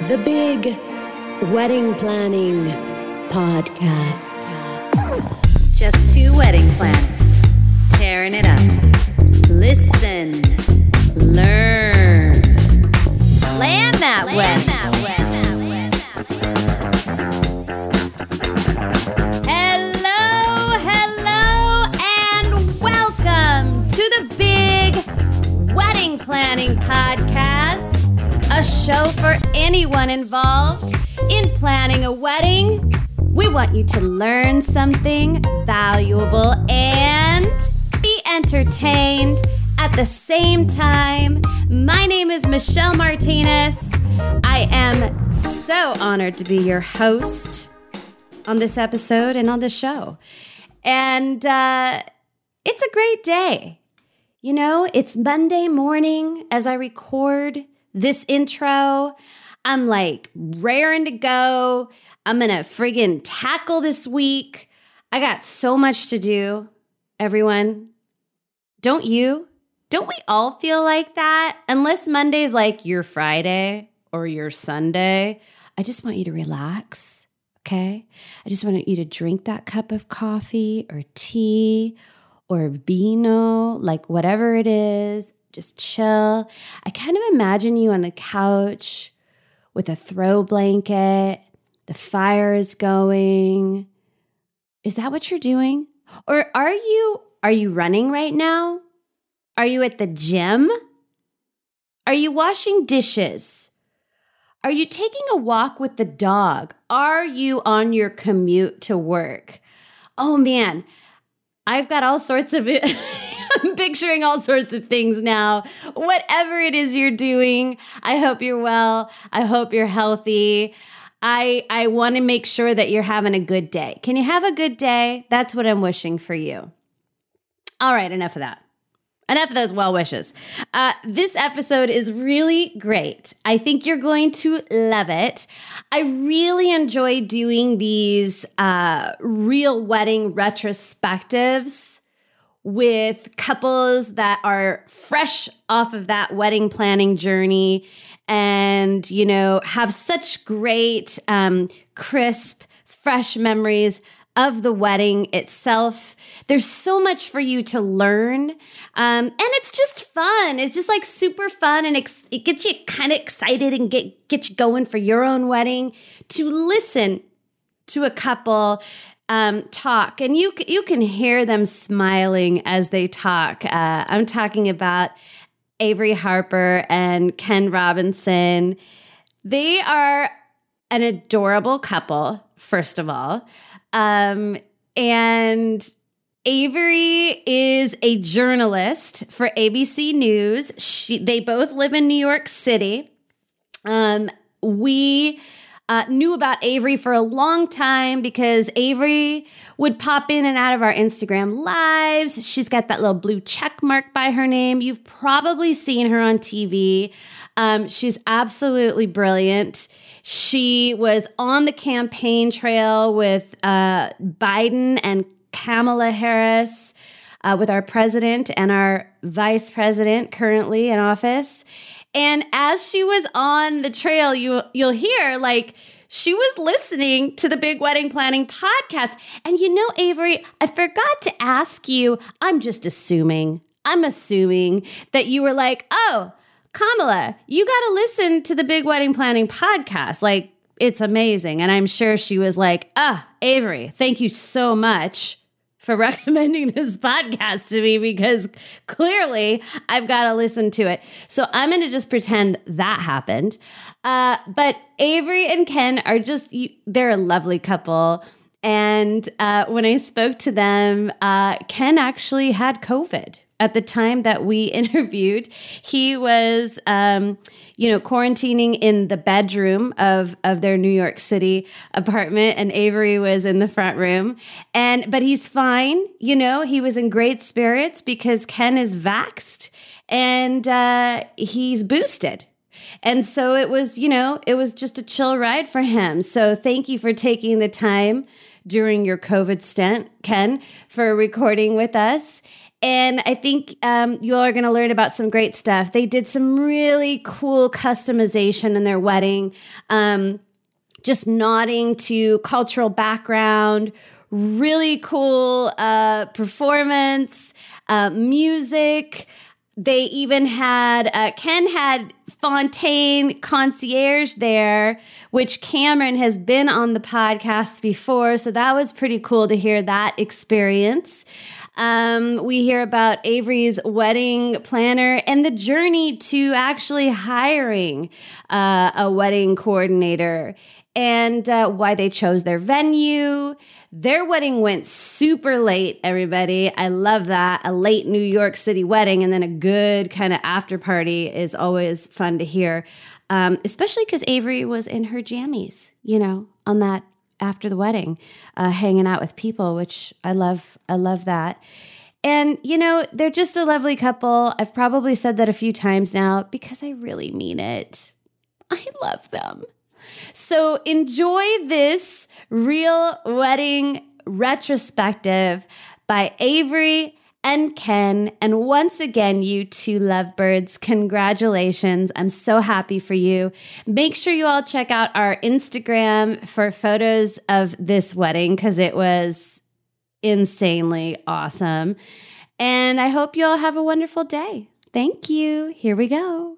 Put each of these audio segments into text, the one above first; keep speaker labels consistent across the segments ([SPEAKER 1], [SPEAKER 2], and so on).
[SPEAKER 1] The Big Wedding Planning Podcast.
[SPEAKER 2] Just two wedding planners tearing it up. Listen, learn, plan that wedding. Hello, and welcome to the Big Wedding Planning Podcast. A show for anyone involved in planning a wedding. We want you to learn something valuable and be entertained at the same time. My name is Michelle Martinez. I am so honored to be your host on this episode and on the show. And it's a great day. You know, it's Monday morning as I record this intro. I'm like raring to go. I'm going to friggin' tackle this week. I got so much to do, everyone. Don't you? Don't we all feel like that? Unless Monday's like your Friday or your Sunday. I just want you to relax, okay? I just want you to drink that cup of coffee or tea or vino, like whatever it is. Just chill. I kind of imagine you on the couch with a throw blanket. The fire is going. Is that what you're doing? Or are you running right now? Are you at the gym? Are you washing dishes? Are you taking a walk with the dog? Are you on your commute to work? Oh man, I've got all sorts of it. I'm picturing all sorts of things now. Whatever it is you're doing, I hope you're well. I hope you're healthy. I want to make sure that you're having a good day. Can you have a good day? That's what I'm wishing for you. All right, enough of that. Enough of those well wishes. This episode is really great. I think you're going to love it. I really enjoy doing these real wedding retrospectives with couples that are fresh off of that wedding planning journey and, you know, have such great, crisp, fresh memories of the wedding itself. There's so much for you to learn. And it's just fun. It's just like super fun. And it gets you kind of excited and get you going for your own wedding to listen to a couple talk. And you can hear them smiling as they talk. I'm talking about Avery Harper and Ken Robinson. They are an adorable couple, first of all. And Avery is a journalist for ABC News. They both live in New York City. We knew about Avery for a long time because Avery would pop in and out of our Instagram lives. She's got that little blue check mark by her name. You've probably seen her on TV. She's absolutely brilliant. She was on the campaign trail with Biden and Kamala Harris, with our president and our vice president currently in office. And as she was on the trail, you'll hear like she was listening to the Big Wedding Planning Podcast. And you know, Avery, I forgot to ask you, I'm assuming that you were like, oh, Kamala, you got to listen to the Big Wedding Planning Podcast. Like, it's amazing. And I'm sure she was like, Avery, thank you so much for recommending this podcast to me because clearly I've got to listen to it. So I'm going to just pretend that happened. But Avery and Ken are they're a lovely couple. And when I spoke to them, Ken actually had COVID. At the time that we interviewed, he was, quarantining in the bedroom of their New York City apartment, and Avery was in the front room. But he's fine. You know, he was in great spirits because Ken is vaxxed and he's boosted. And so it was just a chill ride for him. So thank you for taking the time during your COVID stint, Ken, for recording with us. And I think you all are going to learn about some great stuff. They did some really cool customization in their wedding, just nodding to cultural background, really cool performance, music. They even had, Ken had Fontaine Concierge there, which Cameron has been on the podcast before. So that was pretty cool to hear that experience. We hear about Avery's wedding planner and the journey to actually hiring a wedding coordinator and why they chose their venue. Their wedding went super late, everybody. I love that. A late New York City wedding and then a good kind of after party is always fun to hear, especially because Avery was in her jammies, on that after the wedding, hanging out with people, which I love. I love that. And, they're just a lovely couple. I've probably said that a few times now because I really mean it. I love them. So enjoy this real wedding retrospective by Avery and Ken. And once again, you two lovebirds, congratulations. I'm so happy for you. Make sure you all check out our Instagram for photos of this wedding because it was insanely awesome. And I hope you all have a wonderful day. Thank you. Here we go.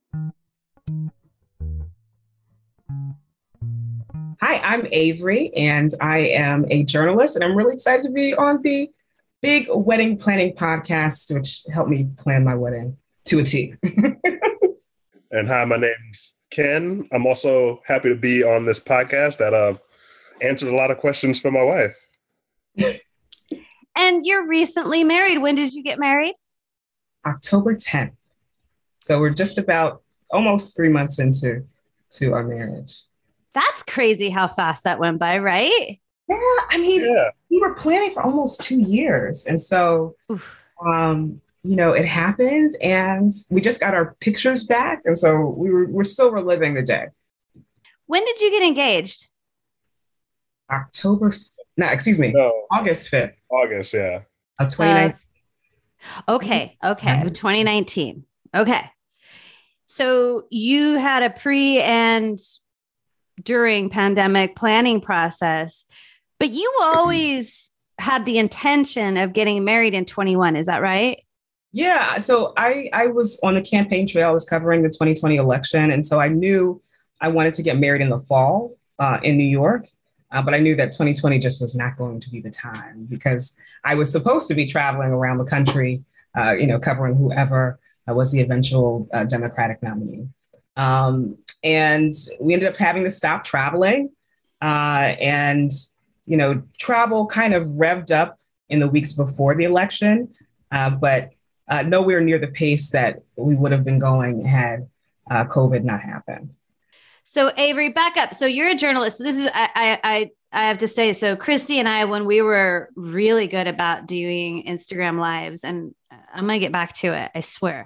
[SPEAKER 3] Hi, I'm Avery, and I am a journalist, and I'm really excited to be on the Big Wedding Planning Podcast, which helped me plan my wedding to a T.
[SPEAKER 4] And hi, my name's Ken. I'm also happy to be on this podcast that answered a lot of questions for my wife.
[SPEAKER 2] And you're recently married. When did you get married?
[SPEAKER 3] October 10th. So we're just about almost 3 months into our marriage.
[SPEAKER 2] That's crazy how fast that went by, right?
[SPEAKER 3] Yeah, we were planning for almost 2 years. And so, it happened and we just got our pictures back. And so we're still reliving the day.
[SPEAKER 2] When did you get engaged?
[SPEAKER 3] August 5th.
[SPEAKER 4] August, yeah.
[SPEAKER 3] Of 2019.
[SPEAKER 2] Okay. Of 2019. Okay. So you had a pre and during pandemic planning process, but you always had the intention of getting married in 21. Is that right?
[SPEAKER 3] Yeah. So I was on the campaign trail. I was covering the 2020 election. And so I knew I wanted to get married in the fall in New York. But I knew that 2020 just was not going to be the time because I was supposed to be traveling around the country, covering whoever was the eventual Democratic nominee. And we ended up having to stop traveling. Travel kind of revved up in the weeks before the election, but nowhere near the pace that we would have been going had COVID not happened.
[SPEAKER 2] So Avery, back up. So you're a journalist. So this is, I have to say, so Christy and I, when we were really good about doing Instagram lives, and I'm going to get back to it, I swear.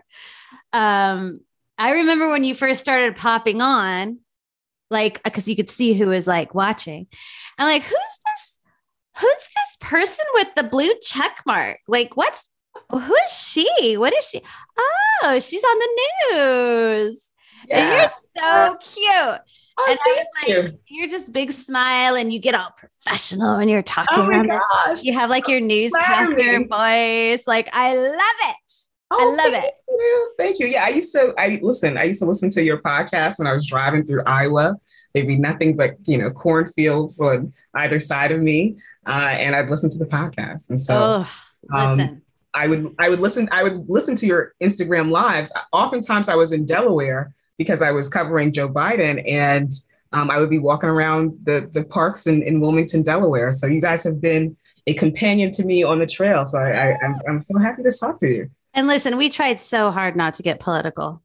[SPEAKER 2] I remember when you first started popping on, like, because you could see who was like watching. I'm like, who's this person with the blue check mark? Like, who is she? What is she? Oh, she's on the news. Yeah. And you're so cute.
[SPEAKER 3] Oh,
[SPEAKER 2] and I was like,
[SPEAKER 3] you.
[SPEAKER 2] You're just big smile and you get all professional and you're talking.
[SPEAKER 3] Oh my gosh.
[SPEAKER 2] You have like your newscaster voice. Like, I love it. I love it.
[SPEAKER 3] Thank you. Yeah, I used to listen to your podcast when I was driving through Iowa. There'd be nothing but, cornfields on either side of me. And I'd listen to the podcast. And so
[SPEAKER 2] listen.
[SPEAKER 3] I would listen to your Instagram lives. Oftentimes I was in Delaware because I was covering Joe Biden, and I would be walking around the parks in Wilmington, Delaware. So you guys have been a companion to me on the trail. So I'm so happy to talk to you.
[SPEAKER 2] And listen, we tried so hard not to get political.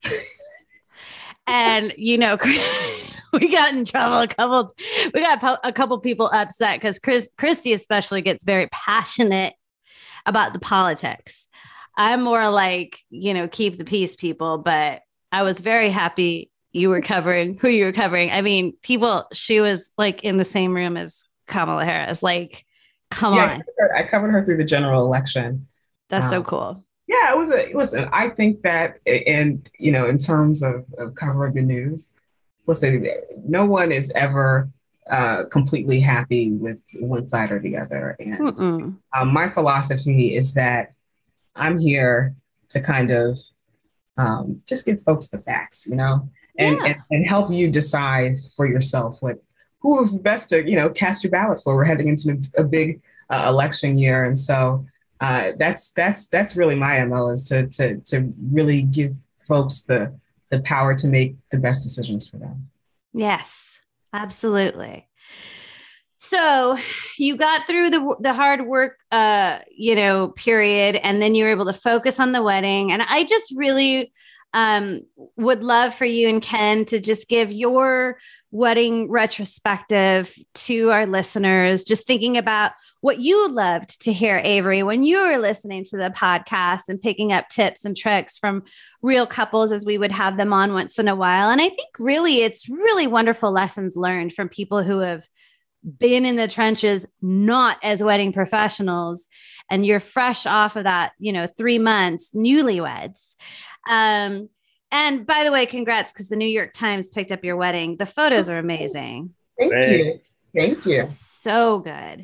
[SPEAKER 2] And, we got in trouble. We got a couple people upset because Christy especially gets very passionate about the politics. I'm more like, keep the peace people, but I was very happy you were covering who you were covering. I mean, she was like in the same room as Kamala Harris. Like, come on.
[SPEAKER 3] I covered her through the general election.
[SPEAKER 2] That's so cool.
[SPEAKER 3] Yeah, listen, I think that, and, in terms of covering the news, listen, no one is ever completely happy with one side or the other. And my philosophy is that I'm here to kind of just give folks the facts, and help you decide for yourself who is best to, cast your ballot for. We're heading into a big election year. And so that's really my MO, is to really give folks the power to make the best decisions for them.
[SPEAKER 2] Yes, absolutely. So you got through the hard work, period, and then you were able to focus on the wedding. And I just really would love for you and Ken to just give your wedding retrospective to our listeners, just thinking about what you loved to hear, Avery, when you were listening to the podcast and picking up tips and tricks from real couples as we would have them on once in a while. And I think really it's really wonderful lessons learned from people who have been in the trenches, not as wedding professionals, and you're fresh off of that, 3 months, newlyweds. And by the way, congrats, because the New York Times picked up your wedding. The photos are amazing.
[SPEAKER 3] Thank you.
[SPEAKER 2] So good.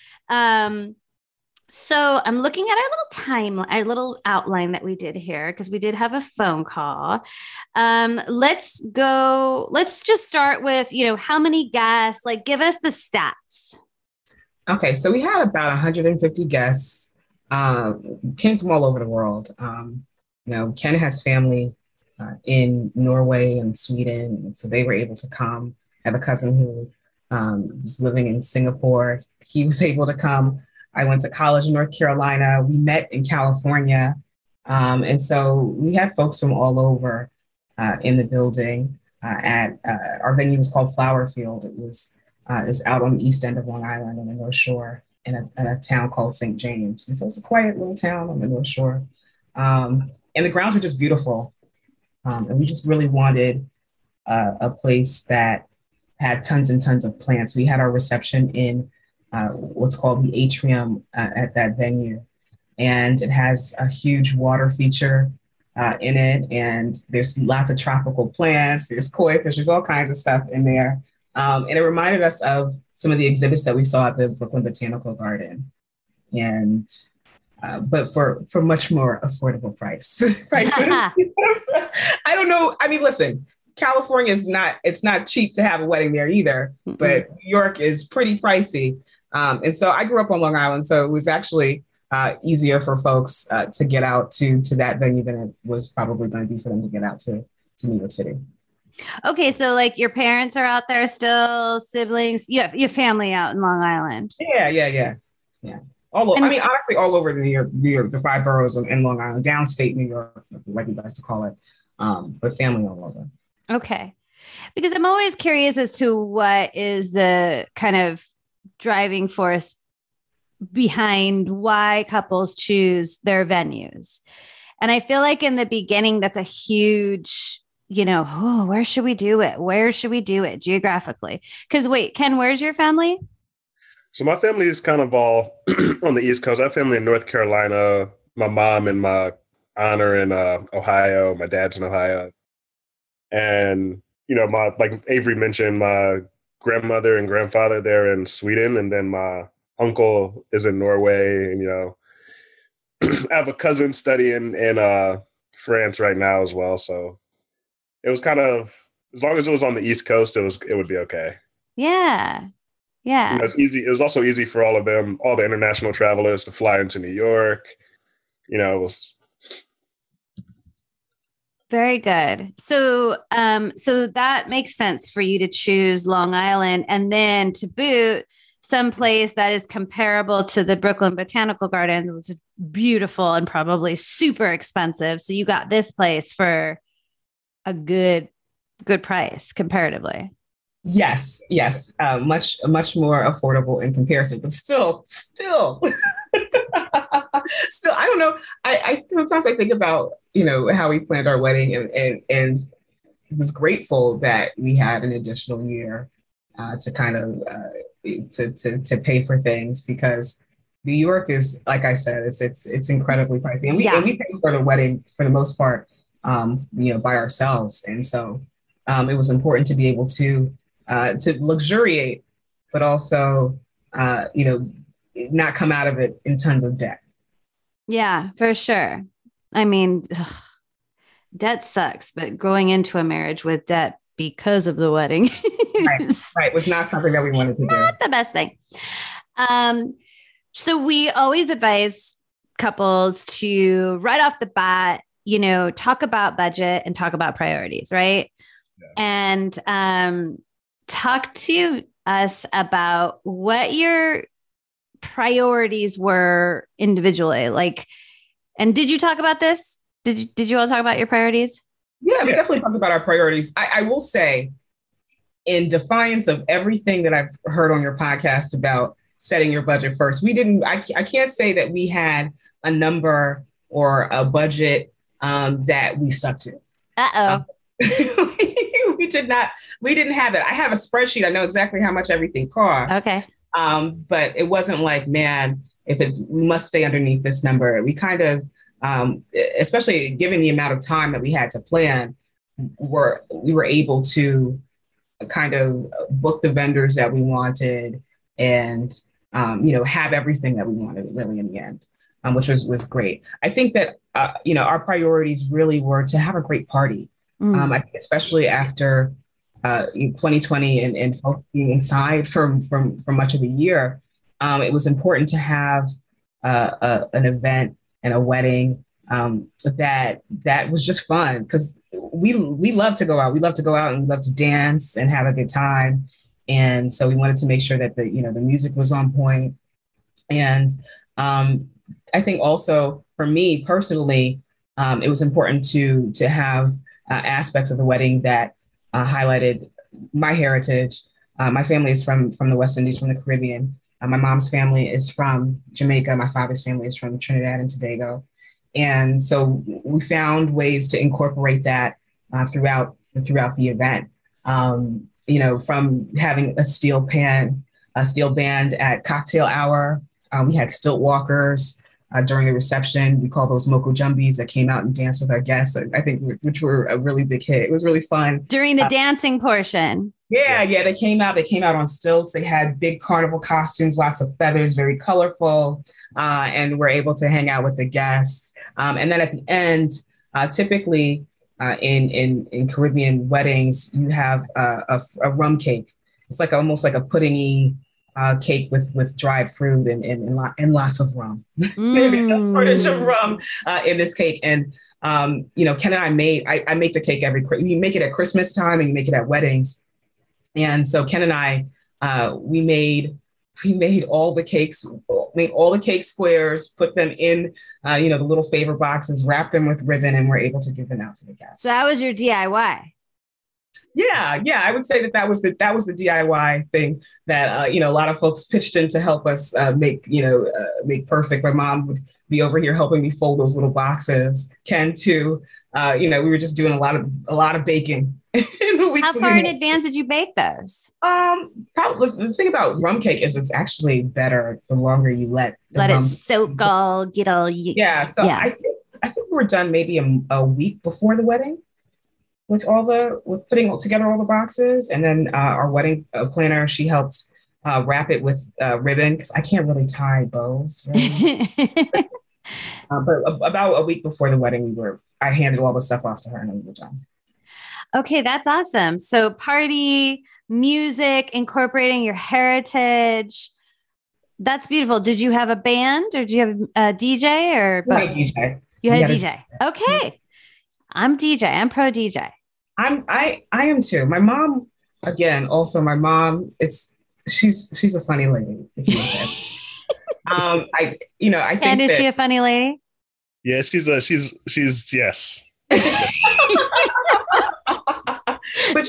[SPEAKER 2] So I'm looking at our little outline that we did here, because we did have a phone call. Let's just start with, how many guests, give us the stats.
[SPEAKER 3] Okay. So we had about 150 guests, came from all over the world. Ken has family in Norway and Sweden, and so they were able to come. I have a cousin who was living in Singapore. He was able to come. I went to college in North Carolina. We met in California. And so we had folks from all over in the building. Our venue was called Flower Field. It was out on the east end of Long Island on the North Shore in a town called St. James. And so it's a quiet little town on the North Shore. And the grounds were just beautiful. And we just really wanted a place that had tons and tons of plants. We had our reception in what's called the atrium at that venue. And it has a huge water feature in it. And there's lots of tropical plants. There's koi fish. There's all kinds of stuff in there. And it reminded us of some of the exhibits that we saw at the Brooklyn Botanical Garden. And but for much more affordable prices. I don't know. I mean, listen, California it's not cheap to have a wedding there either, but New York is pretty pricey. And so I grew up on Long Island, so it was actually easier for folks to get out to that venue than it was probably going to be for them to get out to New York City.
[SPEAKER 2] Okay, so your parents are out there still, siblings, your family out in Long Island.
[SPEAKER 3] Yeah. All over, honestly, all over New York, the 5 boroughs in Long Island, downstate New York, like we like to call it, but family all over.
[SPEAKER 2] Okay. Because I'm always curious as to what is the kind of driving force behind why couples choose their venues. And I feel like in the beginning, that's a huge, where should we do it? Where should we do it geographically? Because wait, Ken, where's your family?
[SPEAKER 4] So my family is kind of all on the East Coast. I have family in North Carolina. My mom and my aunt are in Ohio. My dad's in Ohio. And, like Avery mentioned, my grandmother and grandfather, they're in Sweden. And then my uncle is in Norway. And, I have a cousin studying in France right now as well. So it was kind of, as long as it was on the East Coast, it would be okay.
[SPEAKER 2] Yeah. Yeah.
[SPEAKER 4] It's easy. It was also easy for all of them, all the international travelers, to fly into New York. It was
[SPEAKER 2] very good. So that makes sense for you to choose Long Island, and then to boot someplace that is comparable to the Brooklyn Botanical Gardens. It was beautiful and probably super expensive. So you got this place for a good price comparatively.
[SPEAKER 3] Yes. Much more affordable in comparison, but still, I don't know. I sometimes I think about, how we planned our wedding and was grateful that we had an additional year to kind of to pay for things, because New York is, like I said, it's incredibly pricey, and we paid for the wedding for the most part, by ourselves, and so it was important to be able to luxuriate, but also not come out of it in tons of debt.
[SPEAKER 2] Yeah, for sure. I mean, debt sucks, but going into a marriage with debt because of the wedding
[SPEAKER 3] right was not something that we wanted to do.
[SPEAKER 2] Not the best thing. So we always advise couples to right off the bat, talk about budget and talk about priorities, right? Yeah. And talk to us about what your priorities were individually. And did you talk about this? Did you all talk about your priorities?
[SPEAKER 3] Yeah, we definitely talked about our priorities. I will say, in defiance of everything that I've heard on your podcast about setting your budget first, I can't say that we had a number or a budget that we stuck to. We didn't have it. I have a spreadsheet. I know exactly how much everything costs.
[SPEAKER 2] Okay.
[SPEAKER 3] But it wasn't like, man, we must stay underneath this number. We kind of, especially given the amount of time that we had to plan, we were able to kind of book the vendors that we wanted and, have everything that we wanted really in the end, which was great. I think that, our priorities really were to have a great party. I think especially after 2020 and folks being inside for much of the year, it was important to have an event and a wedding that was just fun, because we love to go out. We love to go out and we love to dance and have a good time. And so we wanted to make sure that the music was on point. And I think also for me personally, it was important to have aspects of the wedding that highlighted my heritage. My family is from the West Indies, from the Caribbean. My mom's family is from Jamaica. My father's family is from Trinidad and Tobago. And so we found ways to incorporate that throughout the event. From having a steel band at cocktail hour. We had stilt walkers during the reception. We call those Moko Jumbies that came out and danced with our guests, I think, which were a really big hit. It was really fun.
[SPEAKER 2] During the dancing portion.
[SPEAKER 3] Yeah. They came out on stilts. They had big carnival costumes, lots of feathers, very colorful, and we're able to hang out with the guests. And then at the end, typically in Caribbean weddings, you have a rum cake. It's almost like a puddingy cake with dried fruit and lots of rum. Maybe a shortage of rum in this cake. And Ken and I make the cake you make it at Christmas time and you make it at weddings. And so Ken and I, we made all the cakes, made all the cake squares, put them in, the little favor boxes, wrapped them with ribbon, and we're able to give them out to the guests.
[SPEAKER 2] So that was your DIY.
[SPEAKER 3] Yeah. I would say that was the DIY thing that, a lot of folks pitched in to help us make perfect. My mom would be over here helping me fold those little boxes. Ken too. We were just doing a lot of baking.
[SPEAKER 2] How far in advance did you bake those?
[SPEAKER 3] Probably the thing about rum cake is it's actually better the longer you let
[SPEAKER 2] it soak all, get all.
[SPEAKER 3] Yeah. So yeah. I think we were done maybe a week before the wedding with putting together all the boxes. And then our wedding planner, she helped wrap it with ribbon, because I can't really tie bows. Really. But about a week before the wedding, I handed all the stuff off to her and we were done.
[SPEAKER 2] Okay, that's awesome. So party, music, incorporating your heritage. That's beautiful. Did you have a band or did you have a DJ or both?
[SPEAKER 3] DJ.
[SPEAKER 2] You had a DJ. Okay. I'm DJ. I'm pro DJ.
[SPEAKER 3] I am too. My mom, again, also my mom, she's a funny lady. I think.
[SPEAKER 2] And is she a funny lady?
[SPEAKER 4] Yeah, she's yes.
[SPEAKER 3] But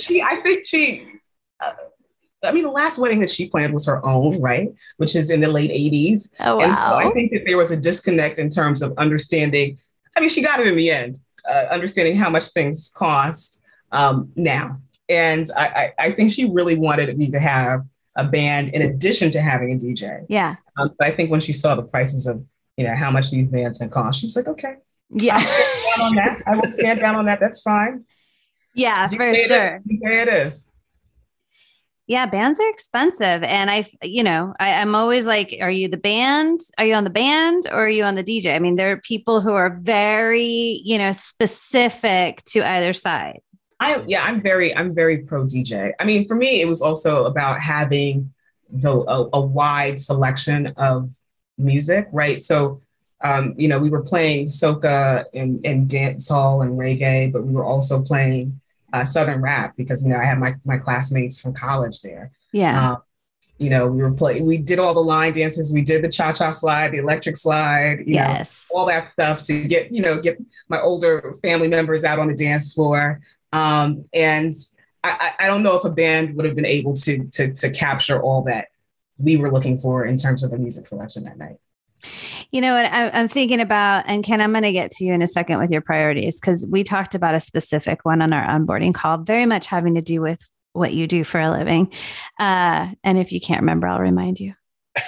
[SPEAKER 3] the last wedding that she planned was her own, right? Which is in the late 80s.
[SPEAKER 2] Oh, wow.
[SPEAKER 3] And so I think that there was a disconnect in terms of understanding. She got it in the end, understanding how much things cost now. And I think she really wanted me to have a band in addition to having a DJ.
[SPEAKER 2] Yeah.
[SPEAKER 3] But I think when she saw the prices of, how much these bands can cost, she was like, okay,
[SPEAKER 2] yeah,
[SPEAKER 3] I'll stand down on that. I will stand down on that. That's fine.
[SPEAKER 2] Yeah, for sure.
[SPEAKER 3] There it is.
[SPEAKER 2] Yeah, bands are expensive. And I'm always like, are you the band? Are you on the band or are you on the DJ? I mean, there are people who are very, specific to either side.
[SPEAKER 3] I'm very pro DJ. I mean, for me, it was also about having a wide selection of music, right? So, we were playing soca and dance hall and reggae, but we were also playing Southern rap because, I had my classmates from college there.
[SPEAKER 2] Yeah.
[SPEAKER 3] We did all the line dances. We did the cha-cha slide, the electric slide,
[SPEAKER 2] yes,
[SPEAKER 3] all that stuff to get my older family members out on the dance floor. And I don't know if a band would have been able to capture all that we were looking for in terms of the music selection that night.
[SPEAKER 2] You know what I'm thinking about, and Ken, I'm going to get to you in a second with your priorities, because we talked about a specific one on our onboarding call, very much having to do with what you do for a living. And if you can't remember, I'll remind you.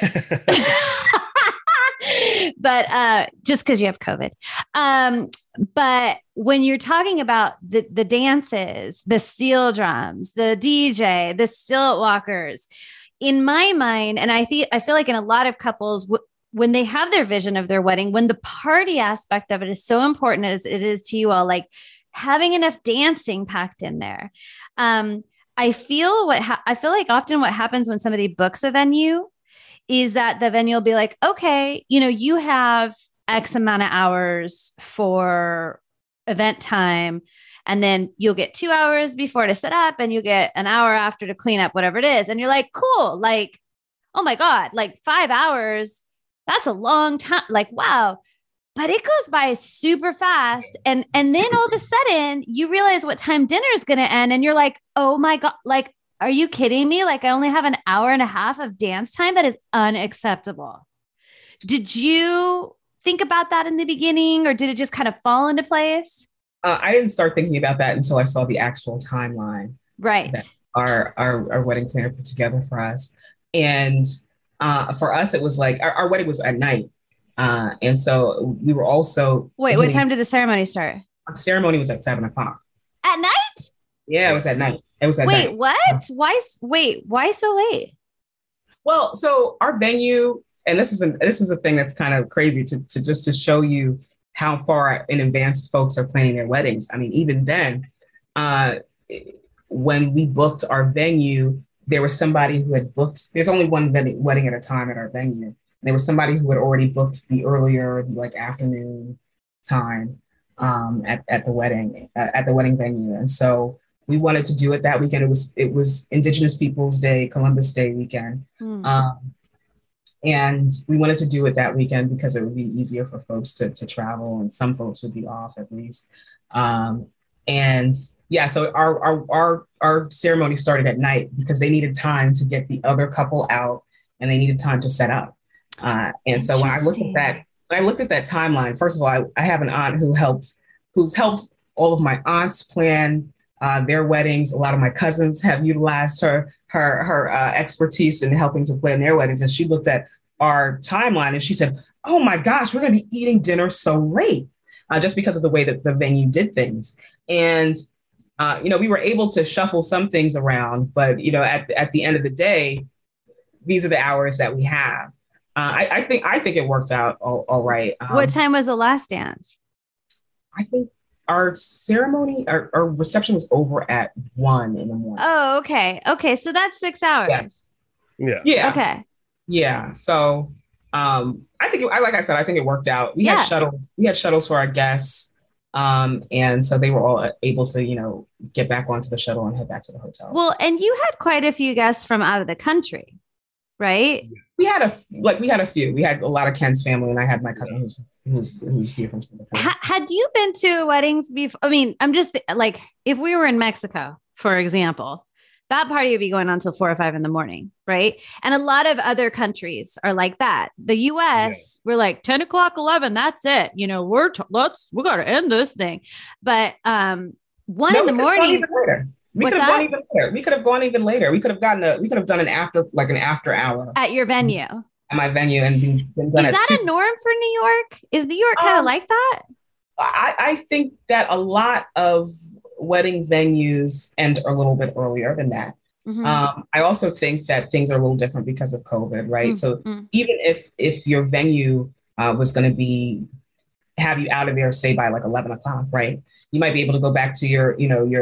[SPEAKER 2] But just because you have COVID. But when you're talking about the dances, the steel drums, the DJ, the stilt walkers, in my mind, and I feel like in a lot of couples, when they have their vision of their wedding, when the party aspect of it is so important as it is to you all, like having enough dancing packed in there. I feel like often what happens when somebody books a venue is that the venue will be like, okay, you have X amount of hours for event time, and then you'll get 2 hours before to set up, and you get an hour after to clean up, whatever it is. And you're like, cool. Like, oh my God, like 5 hours. That's a long time. Like, wow. But it goes by super fast. And then all of a sudden you realize what time dinner is going to end. And you're like, oh my God, like, are you kidding me? Like, I only have an hour and a half of dance time. That is unacceptable. Did you think about that in the beginning, or did it just kind of fall into place?
[SPEAKER 3] I didn't start thinking about that until I saw the actual timeline.
[SPEAKER 2] Right.
[SPEAKER 3] That our wedding planner put together for us. And for us, it was like our wedding was at night. And so we were also.
[SPEAKER 2] Wait, what time did the ceremony start?
[SPEAKER 3] Our ceremony was at 7:00.
[SPEAKER 2] At night?
[SPEAKER 3] Yeah, it was at night. It was at
[SPEAKER 2] night.
[SPEAKER 3] Wait,
[SPEAKER 2] what? Why so late?
[SPEAKER 3] Well, so our venue, and this is a thing that's kind of crazy to show you how far in advance folks are planning their weddings. I mean, even then, when we booked our venue, there was somebody who had booked, there's only one wedding at a time at our venue. There was somebody who had already booked the earlier, like afternoon time at the wedding venue. And so we wanted to do it that weekend. It was Indigenous Peoples Day, Columbus Day weekend. And we wanted to do it that weekend because it would be easier for folks to travel, and some folks would be off at least. And yeah, so our ceremony started at night because they needed time to get the other couple out, and they needed time to set up. And so when I looked at that timeline, first of all, I have an aunt who's helped all of my aunts plan their weddings. A lot of my cousins have utilized her expertise in helping to plan their weddings. And she looked at our timeline and she said, oh my gosh, we're going to be eating dinner so late, just because of the way that the venue did things. And we were able to shuffle some things around, but at the end of the day, these are the hours that we have. I think it worked out all right.
[SPEAKER 2] What time was the last dance?
[SPEAKER 3] I think our ceremony, our reception was over at 1 in the morning.
[SPEAKER 2] Oh, okay. Okay. So that's 6 hours.
[SPEAKER 3] Yeah.
[SPEAKER 2] Okay.
[SPEAKER 3] Yeah. So I think, like I said, I think it worked out. We had shuttles for our guests. And so they were all able to, get back onto the shuttle and head back to the hotel.
[SPEAKER 2] Well, and you had quite a few guests from out of the country, right?
[SPEAKER 3] We had a few. We had a lot of Ken's family, and I had my cousin who's here from Singapore.
[SPEAKER 2] Had you been to weddings before? I mean, I'm just like, if we were in Mexico, for example, that party would be going on until 4 or 5 in the morning, right? And a lot of other countries are like that. The US, we're like 10 o'clock, 11, that's it. We got to end this thing. But 1 in the morning.
[SPEAKER 3] We
[SPEAKER 2] What's
[SPEAKER 3] could have
[SPEAKER 2] that?
[SPEAKER 3] gone even later. We could have gone even later. We could have done an after hour
[SPEAKER 2] At your venue.
[SPEAKER 3] at my venue and been done
[SPEAKER 2] Is
[SPEAKER 3] at
[SPEAKER 2] that
[SPEAKER 3] 2.
[SPEAKER 2] a norm for New York? Is New York kind of like that?
[SPEAKER 3] I think that a lot of wedding venues end a little bit earlier than that.
[SPEAKER 2] Mm-hmm.
[SPEAKER 3] I also think that things are a little different because of COVID, right? So even if your venue was going to have you out of there, say by like 11 o'clock, right? You might be able to go back to your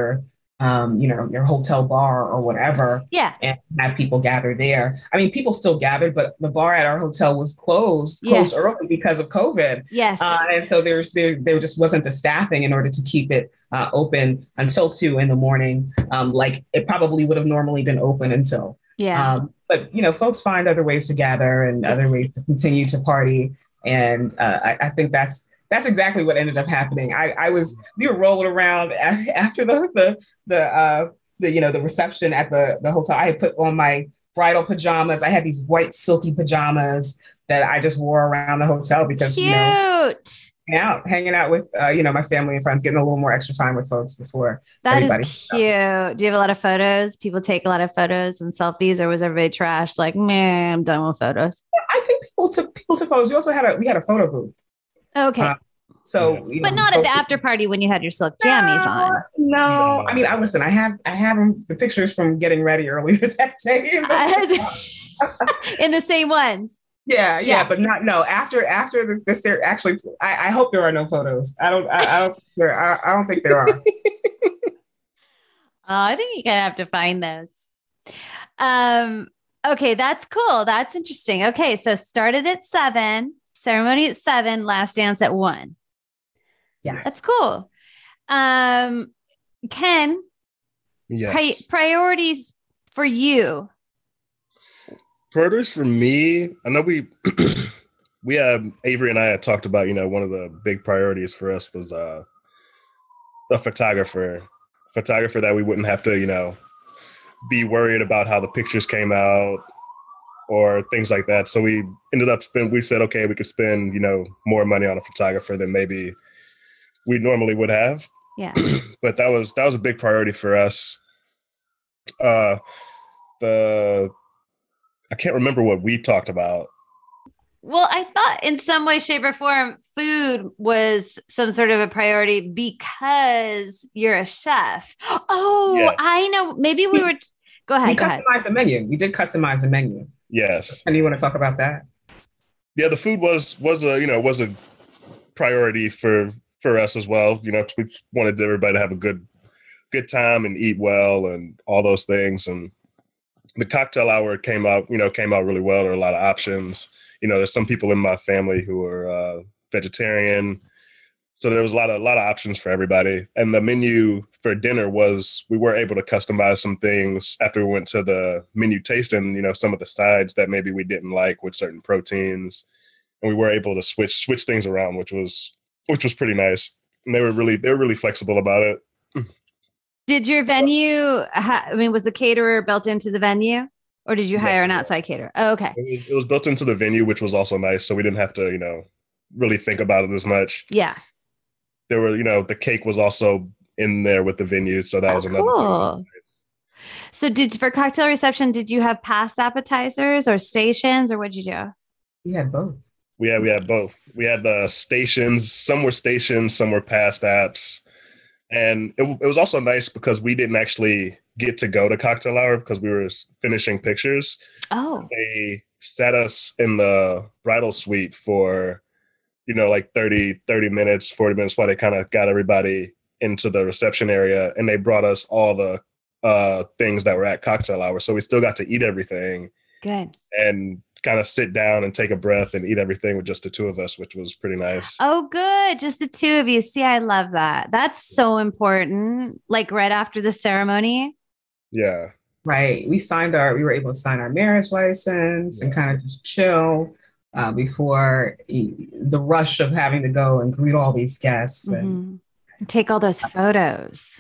[SPEAKER 3] hotel bar or whatever, and have people gather there. I mean, people still gathered, but the bar at our hotel was closed early because of COVID.
[SPEAKER 2] Yes,
[SPEAKER 3] and so there just wasn't the staffing in order to keep it open until 2 a.m. Like it probably would have normally been open until. But folks find other ways to gather and other ways to continue to party, and I think that's exactly what ended up happening. We were rolling around after the reception at the hotel. I had put on my bridal pajamas. I had these white silky pajamas that I just wore around the hotel because
[SPEAKER 2] cute.
[SPEAKER 3] Hanging out with my family and friends, getting a little more extra time with folks before.
[SPEAKER 2] That is cute. Do you have a lot of photos? People take a lot of photos and selfies, or was everybody trashed? Like, man, I'm done with photos.
[SPEAKER 3] I think people took photos. We also had a photo booth.
[SPEAKER 2] Okay.
[SPEAKER 3] But
[SPEAKER 2] not at the after party when you had your silk jammies on.
[SPEAKER 3] No, I mean, I have the pictures from getting ready earlier that day.
[SPEAKER 2] In the same ones.
[SPEAKER 3] Yeah, but after the actually, I hope there are no photos. I don't think there are.
[SPEAKER 2] I think you're gonna have to find those. Okay, that's cool. That's interesting. Okay, so started at 7, ceremony at 7, last dance at 1.
[SPEAKER 3] Yes,
[SPEAKER 2] that's cool. Ken,
[SPEAKER 4] yes.
[SPEAKER 2] Priorities for you.
[SPEAKER 4] Priorities for me, I know we have Avery and I had talked about, one of the big priorities for us was a photographer that we wouldn't have to, be worried about how the pictures came out or things like that. So we ended up we said, okay, we could spend, more money on a photographer than maybe we normally would have.
[SPEAKER 2] Yeah.
[SPEAKER 4] But that was a big priority for us. I can't remember what we talked about.
[SPEAKER 2] Well, I thought in some way, shape, or form, food was some sort of a priority because you're a chef. Oh, yes. I know. Maybe we were. Go ahead.
[SPEAKER 3] We customized the menu. We did customize the menu.
[SPEAKER 4] Yes.
[SPEAKER 3] And you want to talk about that?
[SPEAKER 4] Yeah, the food was a priority for us as well. We wanted everybody to have a good time and eat well and all those things. And the cocktail hour came out really well. There are a lot of options. There's some people in my family who are vegetarian, so there was a lot of options for everybody. And the menu for dinner we were able to customize some things after we went to the menu tasting. Some of the sides that maybe we didn't like with certain proteins, and we were able to switch things around, which was pretty nice. And they were really flexible about it.
[SPEAKER 2] Did your venue? Was the caterer built into the venue? Or did you hire an outside caterer? Oh, okay.
[SPEAKER 4] It was built into the venue, which was also nice. So we didn't have to, really think about it as much.
[SPEAKER 2] Yeah.
[SPEAKER 4] There were, the cake was also in there with the venue. So that was another
[SPEAKER 2] cool
[SPEAKER 4] thing.
[SPEAKER 2] So for cocktail reception, did you have past appetizers or stations, or what'd you do?
[SPEAKER 3] We had both.
[SPEAKER 4] We had both. We had the stations. Some were stations, some were past apps. And it was also nice because we didn't actually get to go to cocktail hour because we were finishing pictures.
[SPEAKER 2] Oh.
[SPEAKER 4] They sat us in the bridal suite for, like 30 minutes, 40 minutes while they kind of got everybody into the reception area. And they brought us all the things that were at cocktail hour. So we still got to eat everything.
[SPEAKER 2] Good.
[SPEAKER 4] And kind of sit down and take a breath and eat everything with just the two of us, which was pretty nice.
[SPEAKER 2] Oh, good. Just the two of you. See, I love that. That's so important. Like right after the ceremony.
[SPEAKER 4] Yeah.
[SPEAKER 3] Right. We were able to sign our marriage license and kind of just chill before the rush of having to go and greet all these guests and
[SPEAKER 2] take all those photos.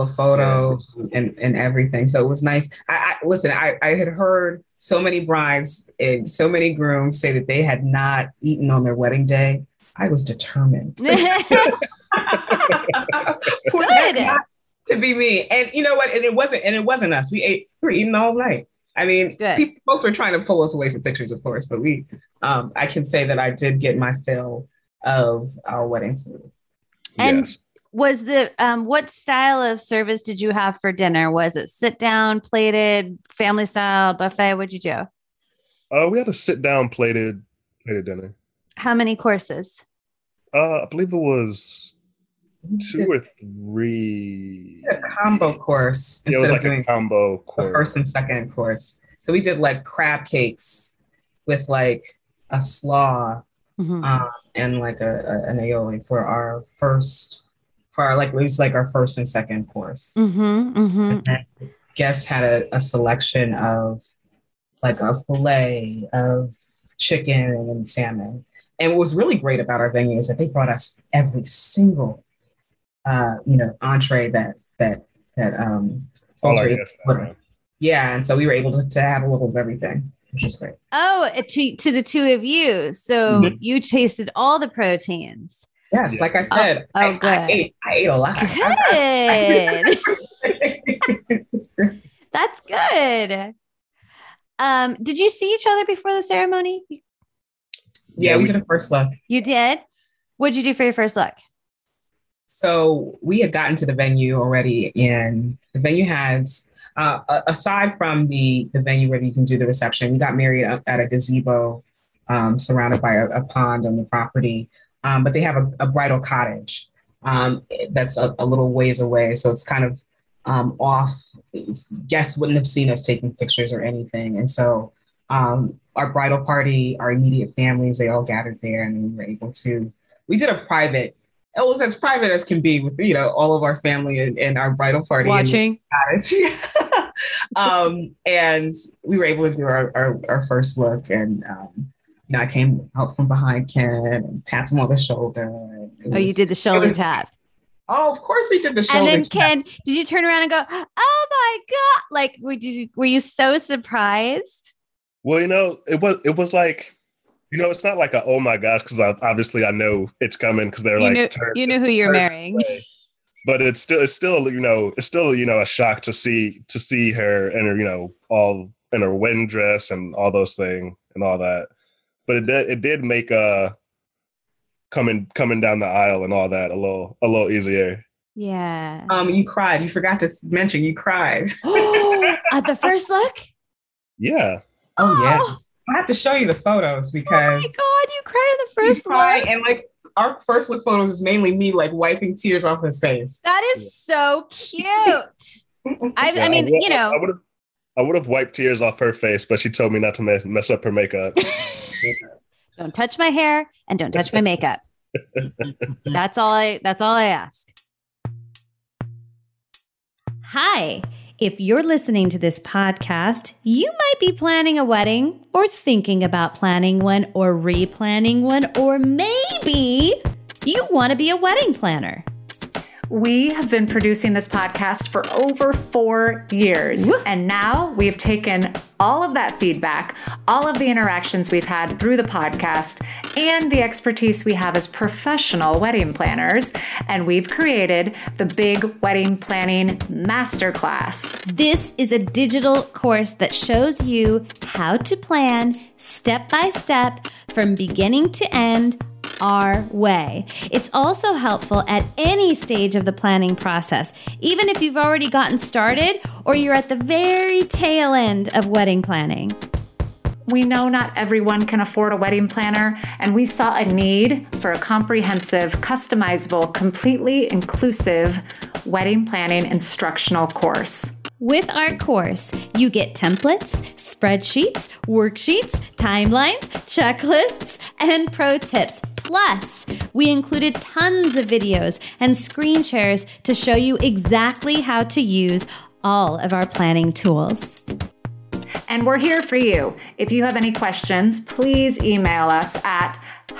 [SPEAKER 3] And everything. So it was nice. I had heard so many brides and so many grooms say that they had not eaten on their wedding day. I was determined.
[SPEAKER 2] Good.
[SPEAKER 3] to be me. And you know what? And it wasn't us. We were eating all night. I mean, folks were trying to pull us away from pictures, of course, but I can say that I did get my fill of our wedding food.
[SPEAKER 2] And
[SPEAKER 4] Yes.
[SPEAKER 2] was the what style of service did you have for dinner? Was it sit down, plated, family style, buffet? What'd you do?
[SPEAKER 4] We had a sit down plated dinner.
[SPEAKER 2] How many courses?
[SPEAKER 4] I believe it was 2 or 3.
[SPEAKER 3] A combo course
[SPEAKER 4] Yeah, it was
[SPEAKER 3] instead
[SPEAKER 4] like
[SPEAKER 3] of doing
[SPEAKER 4] a combo
[SPEAKER 3] a
[SPEAKER 4] course.
[SPEAKER 3] first and second course. So we did like crab cakes with like a slaw and like an aioli for our first and second course. And then guests had a selection of like a fillet of chicken and salmon. And what was really great about our venue is that they brought us every single, entree that
[SPEAKER 4] All our guests.
[SPEAKER 3] yeah, and so we were able to have a little of everything, which is great.
[SPEAKER 2] Oh, to the two of you. So you tasted all the proteins.
[SPEAKER 3] Yes, like I said,
[SPEAKER 2] good.
[SPEAKER 3] I ate a lot.
[SPEAKER 2] Good. That's good. Did you see each other before the ceremony?
[SPEAKER 3] Yeah, we did a first look.
[SPEAKER 2] You did? What'd you do for your first look?
[SPEAKER 3] So we had gotten to the venue already, and the venue has, aside from the venue where you can do the reception, we got married at a gazebo surrounded by a pond on the property. But they have a bridal cottage that's a little ways away. So it's kind of off. Guests wouldn't have seen us taking pictures or anything. And so our bridal party, our immediate families, they all gathered there, and we were able to, we did a private, it was as private as can be with, all of our family and our bridal party.
[SPEAKER 2] Watching.
[SPEAKER 3] And we were able to do our first look, and I came out from behind Ken and tapped him on the shower.
[SPEAKER 2] You did the shoulder tap.
[SPEAKER 3] Oh, of course we did the shoulder
[SPEAKER 2] And then
[SPEAKER 3] tap.
[SPEAKER 2] Ken, did you turn around and go, "Oh my God!" Like, were you so surprised?
[SPEAKER 4] Well, it was like, it's not like a oh my gosh, because obviously I know it's coming because they're
[SPEAKER 2] you knew who you're marrying.
[SPEAKER 4] But it's still a shock to see her in her all in her wedding dress and all those things and all that. But it did make coming down the aisle and all that a little easier.
[SPEAKER 2] Yeah.
[SPEAKER 3] You cried. You forgot to mention you cried.
[SPEAKER 2] At the first look?
[SPEAKER 4] Yeah.
[SPEAKER 3] Oh yeah. I have to show you the photos because
[SPEAKER 2] oh my God, you cried at the first look.
[SPEAKER 3] And like our first look photos is mainly me like wiping tears off his face.
[SPEAKER 2] That is so cute. I
[SPEAKER 4] would have wiped tears off her face, but she told me not to mess up her makeup.
[SPEAKER 2] Don't touch my hair and don't touch my makeup. That's all I ask. Hi. If you're listening to this podcast, you might be planning a wedding or thinking about planning one or replanning one, or maybe you want to be a wedding planner.
[SPEAKER 5] We have been producing this podcast for over 4 years. Woo! And now we've taken all of that feedback, all of the interactions we've had through the podcast, and the expertise we have as professional wedding planners, and we've created the Big Wedding Planning Masterclass.
[SPEAKER 2] This is a digital course that shows you how to plan step by step from beginning to end our way. It's also helpful at any stage of the planning process, even if you've already gotten started or you're at the very tail end of wedding planning.
[SPEAKER 5] We know not everyone can afford a wedding planner, and we saw a need for a comprehensive, customizable, completely inclusive wedding planning instructional course.
[SPEAKER 2] With our course, you get templates, spreadsheets, worksheets, timelines, checklists, and pro tips. Plus, we included tons of videos and screen shares to show you exactly how to use all of our planning tools.
[SPEAKER 5] And we're here for you. If you have any questions, please email us at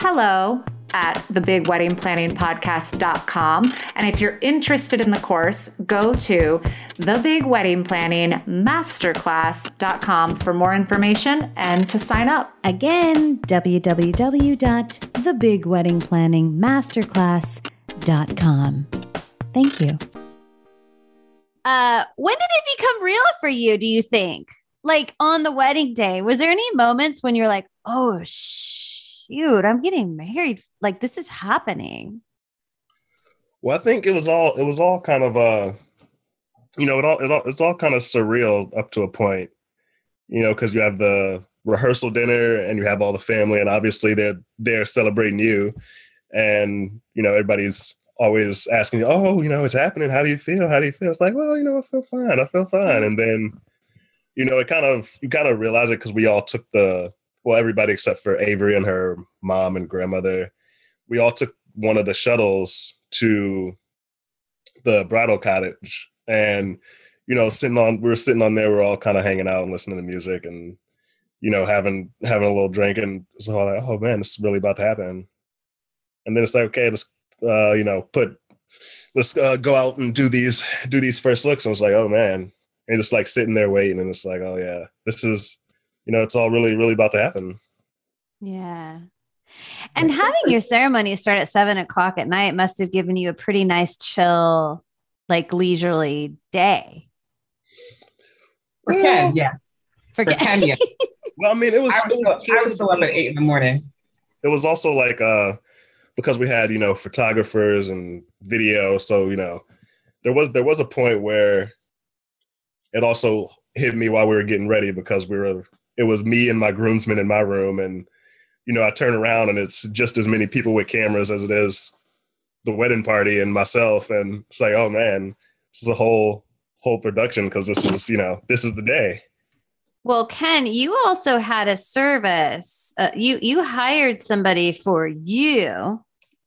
[SPEAKER 5] hello@thebigweddingplanningpodcast.com. And if you're interested in the course, go to thebigweddingplanningmasterclass.com for more information and to sign up.
[SPEAKER 2] Again, www.thebigweddingplanningmasterclass.com. Thank you. When did it become real for you, do you think? Like on the wedding day, was there any moments when you're like, oh, shoot, I'm getting married. Like this is happening.
[SPEAKER 4] Well, I think it was all kind of, it's all kind of surreal up to a point, because you have the rehearsal dinner and you have all the family, and obviously they're celebrating you, and everybody's always asking you, oh, it's happening. How do you feel? It's like, well, I feel fine. And then, you kind of realize it because we all took everybody except for Avery and her mom and grandmother, we all took one of the shuttles to the bridal cottage, and we were sitting on there, we're all kind of hanging out and listening to music and having a little drink, and so I'm like, oh man, this is really about to happen. And then it's like, okay, let's go out and do these first looks. And I was like, oh man, and just like sitting there waiting, and it's like, oh yeah, this is it's all really, really about to happen.
[SPEAKER 2] Yeah. And having your ceremony start at 7:00 at night must have given you a pretty nice, chill, like leisurely day.
[SPEAKER 3] For Ken, yes.
[SPEAKER 2] For
[SPEAKER 3] Ken, yes.
[SPEAKER 4] Well, I mean, I
[SPEAKER 3] was still up at 8 a.m.
[SPEAKER 4] It was also like, because we had, photographers and video. So, there was a point where it also hit me while we were getting ready, because it was me and my groomsmen in my room, and I turn around and it's just as many people with cameras as it is the wedding party and myself. And it's like, oh man, this is a whole production, because this is the day.
[SPEAKER 2] Well, Ken, you also had a service. You hired somebody for you.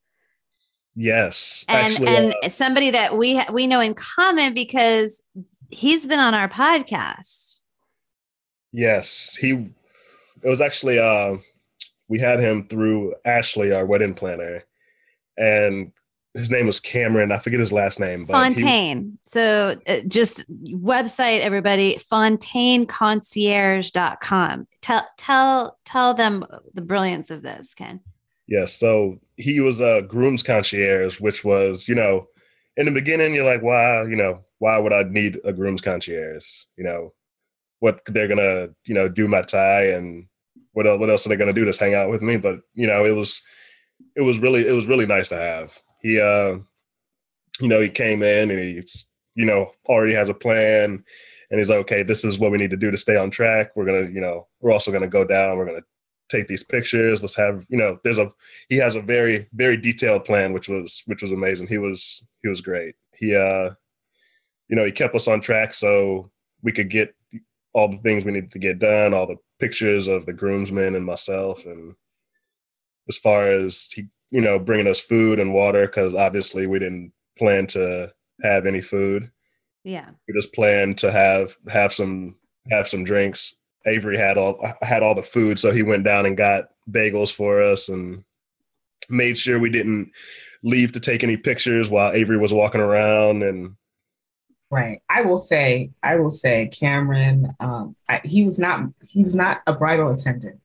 [SPEAKER 4] Yes.
[SPEAKER 2] And
[SPEAKER 4] actually,
[SPEAKER 2] somebody that we know in common because he's been on our podcast.
[SPEAKER 4] Yes. It was actually, we had him through Ashley, our wedding planner, and his name was Cameron. I forget his last name. But
[SPEAKER 2] Fontaine. So just website, everybody, fontaineconcierge.com. Tell them the brilliance of this, Ken.
[SPEAKER 4] Yes. So he was a groom's concierge, which was, in the beginning, you're like, why would I need a groom's concierge? What they're going to, do my tie, and what else are they going to do? Just hang out with me? But, it was really nice to have. He, he came in and he's, already has a plan, and he's like, okay, this is what we need to do to stay on track. We're going to, we're also going to go down. We're going to take these pictures. Let's have, he has a very, very detailed plan, which was amazing. He was great. He, he kept us on track so we could get all the things we needed to get done, all the pictures of the groomsmen and myself. And as far as he, bringing us food and water, because obviously we didn't plan to have any food.
[SPEAKER 2] Yeah.
[SPEAKER 4] We just planned to have some drinks. Avery had all the food, so he went down and got bagels for us and made sure we didn't leave to take any pictures while Avery was walking around. And
[SPEAKER 3] right, I will say, Cameron, he was not a bridal attendant.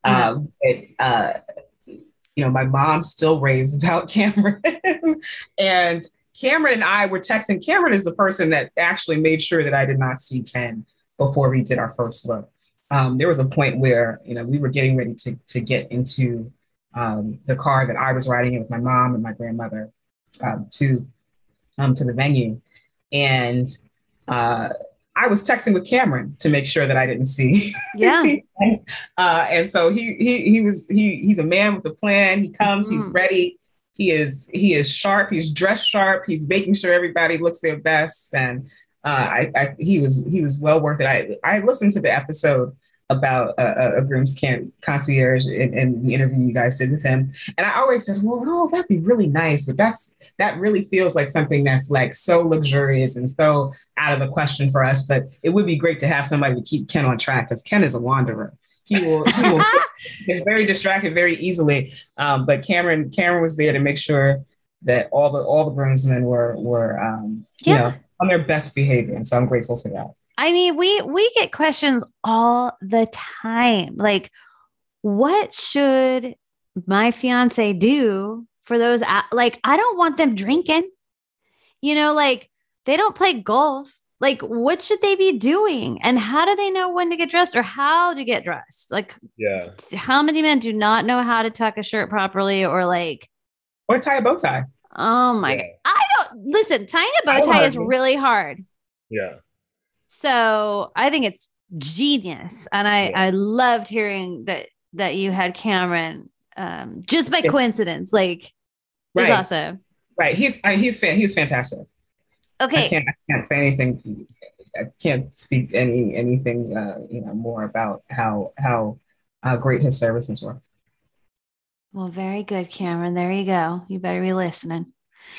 [SPEAKER 3] My mom still raves about Cameron, and Cameron and I were texting. Cameron is the person that actually made sure that I did not see Ken before we did our first look. There was a point where, we were getting ready to get into the car that I was riding in with my mom and my grandmother to the venue. And I was texting with Cameron to make sure that I didn't see.
[SPEAKER 2] Yeah.
[SPEAKER 3] And so he's a man with a plan. He comes, he's ready. He is sharp. He's dressed sharp. He's making sure everybody looks their best. And he was well worth it. I listened to the episode about a groom's concierge in the interview you guys did with him. And I always said, well, no, that'd be really nice. But that really feels like something that's like so luxurious and so out of the question for us. But it would be great to have somebody to keep Ken on track, because Ken is a wanderer. He will he's very distracted very easily. But Cameron was there to make sure that all the groomsmen were on their best behavior. And so I'm grateful for that.
[SPEAKER 2] I mean, we get questions all the time. Like, what should my fiance do for those? Like, I don't want them drinking, like they don't play golf. Like, what should they be doing? And how do they know when to get dressed or how to get dressed? Like,
[SPEAKER 4] Yeah.
[SPEAKER 2] how many men do not know how to tuck a shirt properly or like,
[SPEAKER 3] Or tie a bow tie.
[SPEAKER 2] oh my God. I don't listen, tying a bow
[SPEAKER 3] I don't
[SPEAKER 2] tie
[SPEAKER 3] know.
[SPEAKER 2] is really hard.
[SPEAKER 4] Yeah.
[SPEAKER 2] So I think it's genius. And I loved hearing that you had Cameron just by coincidence. Like, it's awesome.
[SPEAKER 3] Right. He's fantastic.
[SPEAKER 2] Okay.
[SPEAKER 3] I can't say anything. I can't speak anything more about how great his services were.
[SPEAKER 2] Well, very good, Cameron. There you go. You better be listening.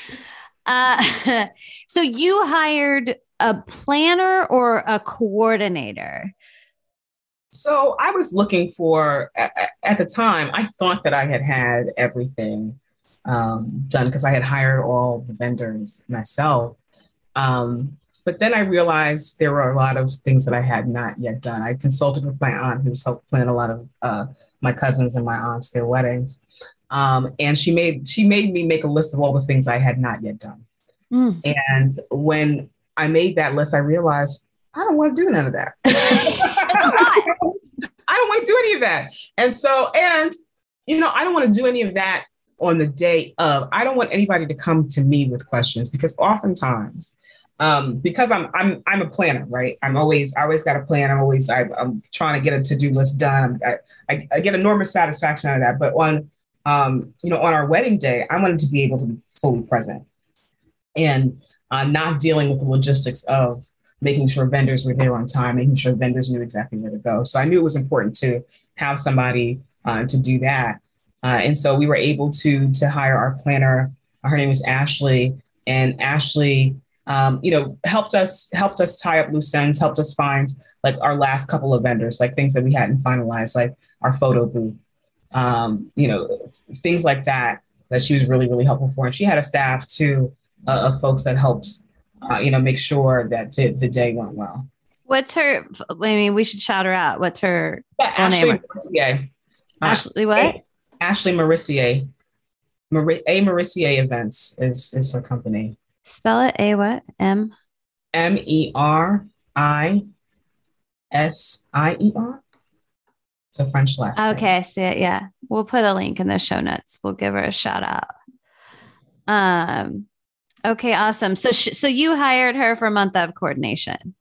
[SPEAKER 2] So you hired a planner or a coordinator?
[SPEAKER 3] So I was looking for, at the time, I thought that I had everything done because I had hired all the vendors myself. But then I realized there were a lot of things that I had not yet done. I consulted with my aunt, who's helped plan a lot of my cousins and my aunts, their weddings. And she made me make a list of all the things I had not yet done. And when I made that list, I realized I don't want to do none of that. I don't want to do any of that. And I don't want to do any of that on the day of. I don't want anybody to come to me with questions because oftentimes, because I'm a planner, right? I always got a plan. I'm trying to get a to-do list done. I get enormous satisfaction out of that. But on our wedding day, I wanted to be able to be fully present and not dealing with the logistics of making sure vendors were there on time, making sure vendors knew exactly where to go. So I knew it was important to have somebody to do that. And so we were able to hire our planner. Her name is Ashley, and Ashley, helped us tie up loose ends, helped us find like our last couple of vendors, like things that we hadn't finalized, like our photo booth, things like that she was really, really helpful for. And she had a staff too of folks that helped, make sure that the day went well.
[SPEAKER 2] What's her? I mean, we should shout her out. What's her full
[SPEAKER 3] Ashley
[SPEAKER 2] name?
[SPEAKER 3] Marissier.
[SPEAKER 2] Ashley what?
[SPEAKER 3] Ashley Marissier. Marissier Events is her company.
[SPEAKER 2] Spell it. A what?
[SPEAKER 3] Merisier. It's a French last name.
[SPEAKER 2] Okay, I see it. Yeah, we'll put a link in the show notes. We'll give her a shout out. Okay, awesome. So you hired her for a month of coordination.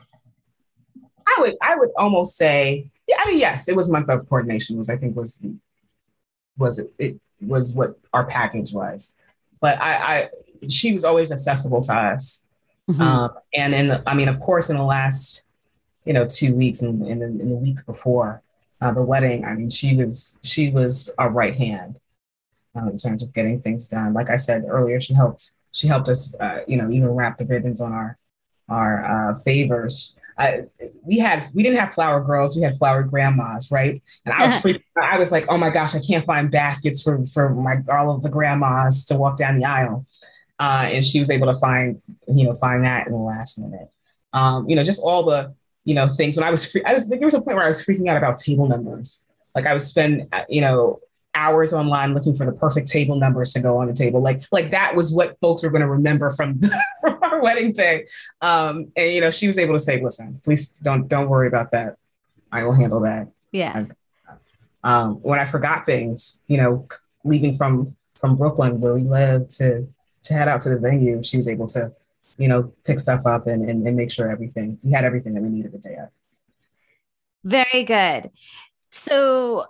[SPEAKER 3] I would almost say, yeah. I mean, yes, it was month of coordination. Was what our package was, but she was always accessible to us. And of course, in the last 2 weeks and in the weeks before the wedding, I mean, she was our right hand in terms of getting things done. Like I said earlier, she helped us, even wrap the ribbons on our favors. We didn't have flower girls, we had flower grandmas, right? And I was freaking out. I was like, oh my gosh, I can't find baskets for all of the grandmas to walk down the aisle. And she was able to find that in the last minute. Just all the, things. When there was a point where I was freaking out about table numbers. Like I would spend, hours online looking for the perfect table numbers to go on the table. Like that was what folks were going to remember from our wedding day. And she was able to say, listen, please don't worry about that. I will handle that.
[SPEAKER 2] Yeah.
[SPEAKER 3] When I forgot things, leaving from Brooklyn where we lived to head out to the venue, she was able to, pick stuff up and make sure we had everything that we needed the day of.
[SPEAKER 2] Very good. So,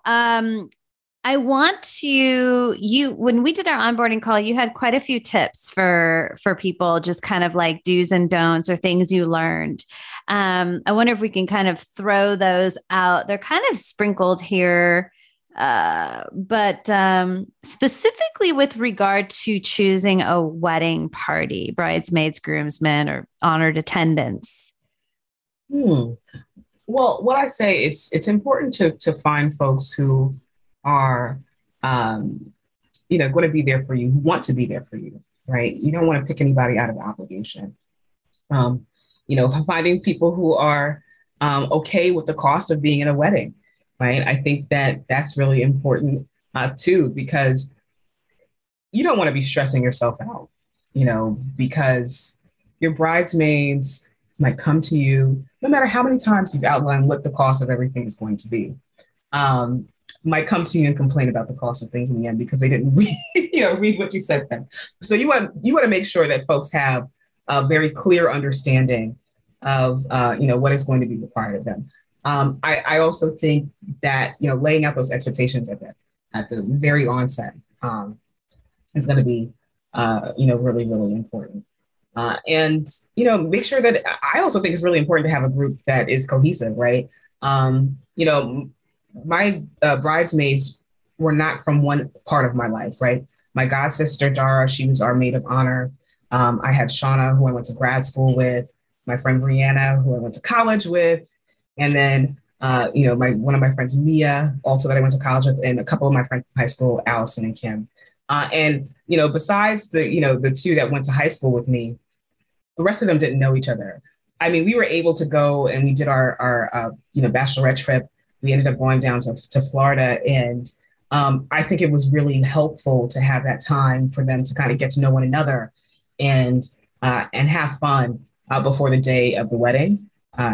[SPEAKER 2] I want to, when we did our onboarding call, you had quite a few tips for people, just kind of like do's and don'ts or things you learned. I wonder if we can kind of throw those out. They're kind of sprinkled here, but specifically with regard to choosing a wedding party, bridesmaids, groomsmen, or honored attendants.
[SPEAKER 3] Well, what I say, it's important to find folks who are, going to be there for you, who want to be there for you, right? You don't want to pick anybody out of obligation. Finding people who are okay with the cost of being in a wedding, right? I think that's really important too, because you don't want to be stressing yourself out, because your bridesmaids, might come to you, no matter how many times you've outlined what the cost of everything is going to be. Might come to you and complain about the cost of things in the end because they didn't read, read what you sent them. So you want to make sure that folks have a very clear understanding of what is going to be required of them. I also think that laying out those expectations at the very onset is going to be really, really important. And make sure that I also think it's really important to have a group that is cohesive, right? My bridesmaids were not from one part of my life, right? My god sister Dara, she was our maid of honor. I had Shauna, who I went to grad school with, my friend Brianna, who I went to college with, and then one of my friends Mia, also that I went to college with, and a couple of my friends from high school, Allison and Kim. And besides the two that went to high school with me, the rest of them didn't know each other. I mean, we were able to go and we did our bachelorette trip. We ended up going down to Florida, and I think it was really helpful to have that time for them to kind of get to know one another and have fun before the day of the wedding.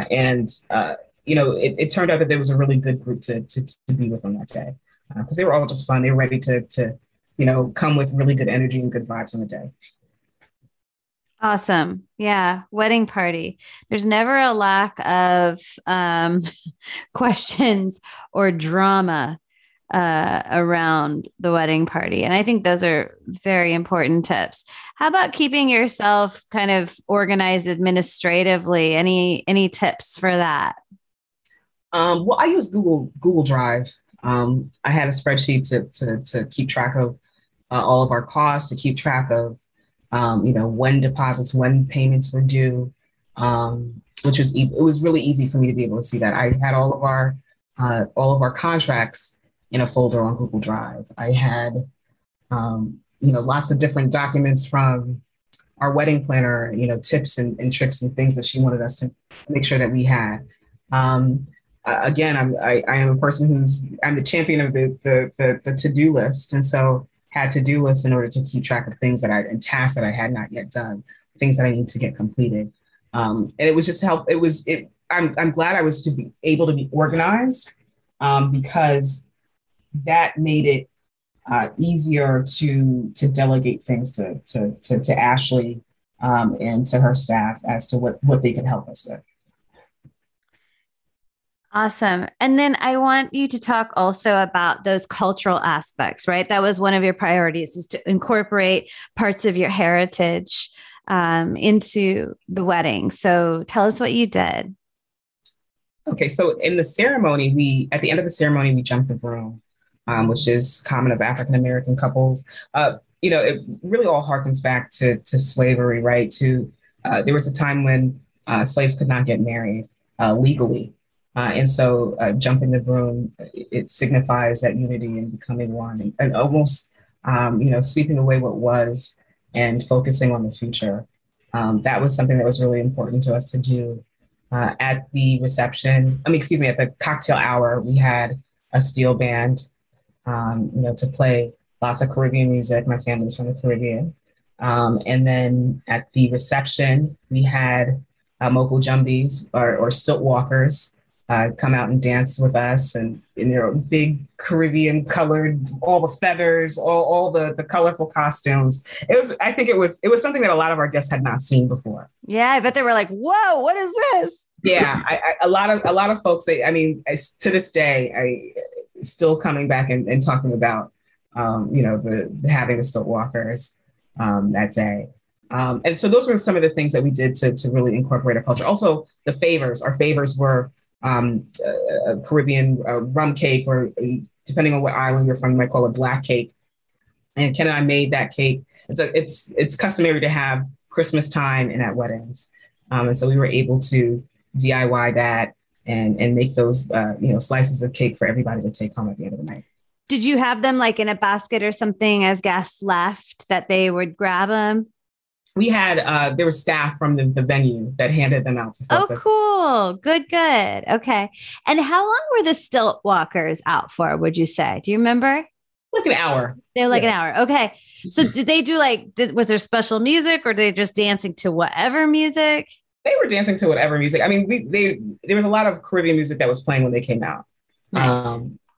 [SPEAKER 3] It turned out that there was a really good group to be with on that day because they were all just fun. They were ready to come with really good energy and good vibes on the day.
[SPEAKER 2] Awesome. Yeah. Wedding party. There's never a lack of questions or drama around the wedding party. And I think those are very important tips. How about keeping yourself kind of organized administratively? Any tips for that?
[SPEAKER 3] Well, I use Google Drive. I had a spreadsheet to keep track of all of our costs, to keep track of when deposits, when payments were due, which it was really easy for me to be able to see that. I had all of our contracts in a folder on Google Drive. I had, lots of different documents from our wedding planner, tips and tricks and things that she wanted us to make sure that we had. Again, I am a person I'm the champion of the to-do list. And so had to-do lists in order to keep track of things and tasks that I had not yet done, things that I need to get completed. And it was just I'm glad I was able to be organized because that made it easier to delegate things to Ashley and to her staff as to what they could help us with.
[SPEAKER 2] Awesome. And then I want you to talk also about those cultural aspects, right? That was one of your priorities, is to incorporate parts of your heritage into the wedding. So tell us what you did.
[SPEAKER 3] Okay. So in the ceremony, at the end of the ceremony, we jumped the broom, which is common of African-American couples. It really all harkens back to slavery, right? There was a time when slaves could not get married legally. And so jumping the broom, it signifies that unity and becoming one and almost, sweeping away what was and focusing on the future. That was something that was really important to us to do. At the reception, at the cocktail hour, we had a steel band, to play lots of Caribbean music. My family's from the Caribbean. And then at the reception, we had Moko Jumbies or stilt walkers come out and dance with us and in their big Caribbean colored, all the feathers, all the colorful costumes. I think it was something that a lot of our guests had not seen before.
[SPEAKER 2] Yeah. I bet they were like, whoa, what is this?
[SPEAKER 3] Yeah. A lot of folks, to this day, I still coming back and talking about, having the stilt walkers that day. And so those were some of the things that we did to really incorporate our culture. Also our favors were a Caribbean rum cake, or depending on what island you're from, you might call it black cake. And Ken and I made that cake. It's customary to have Christmas time and at weddings. And so we were able to DIY that and make those, slices of cake for everybody to take home at the end of the night.
[SPEAKER 2] Did you have them like in a basket or something as guests left that they would grab them?
[SPEAKER 3] We had, there was staff from the venue that handed them out to folks.
[SPEAKER 2] Oh, cool. Good. Okay. And how long were the stilt walkers out for, would you say? Do you remember?
[SPEAKER 3] Like an hour.
[SPEAKER 2] They were like an hour. Okay. So did they do was there special music or were they just dancing to whatever music?
[SPEAKER 3] They were dancing to whatever music. I mean, there was a lot of Caribbean music that was playing when they came out.
[SPEAKER 2] Nice.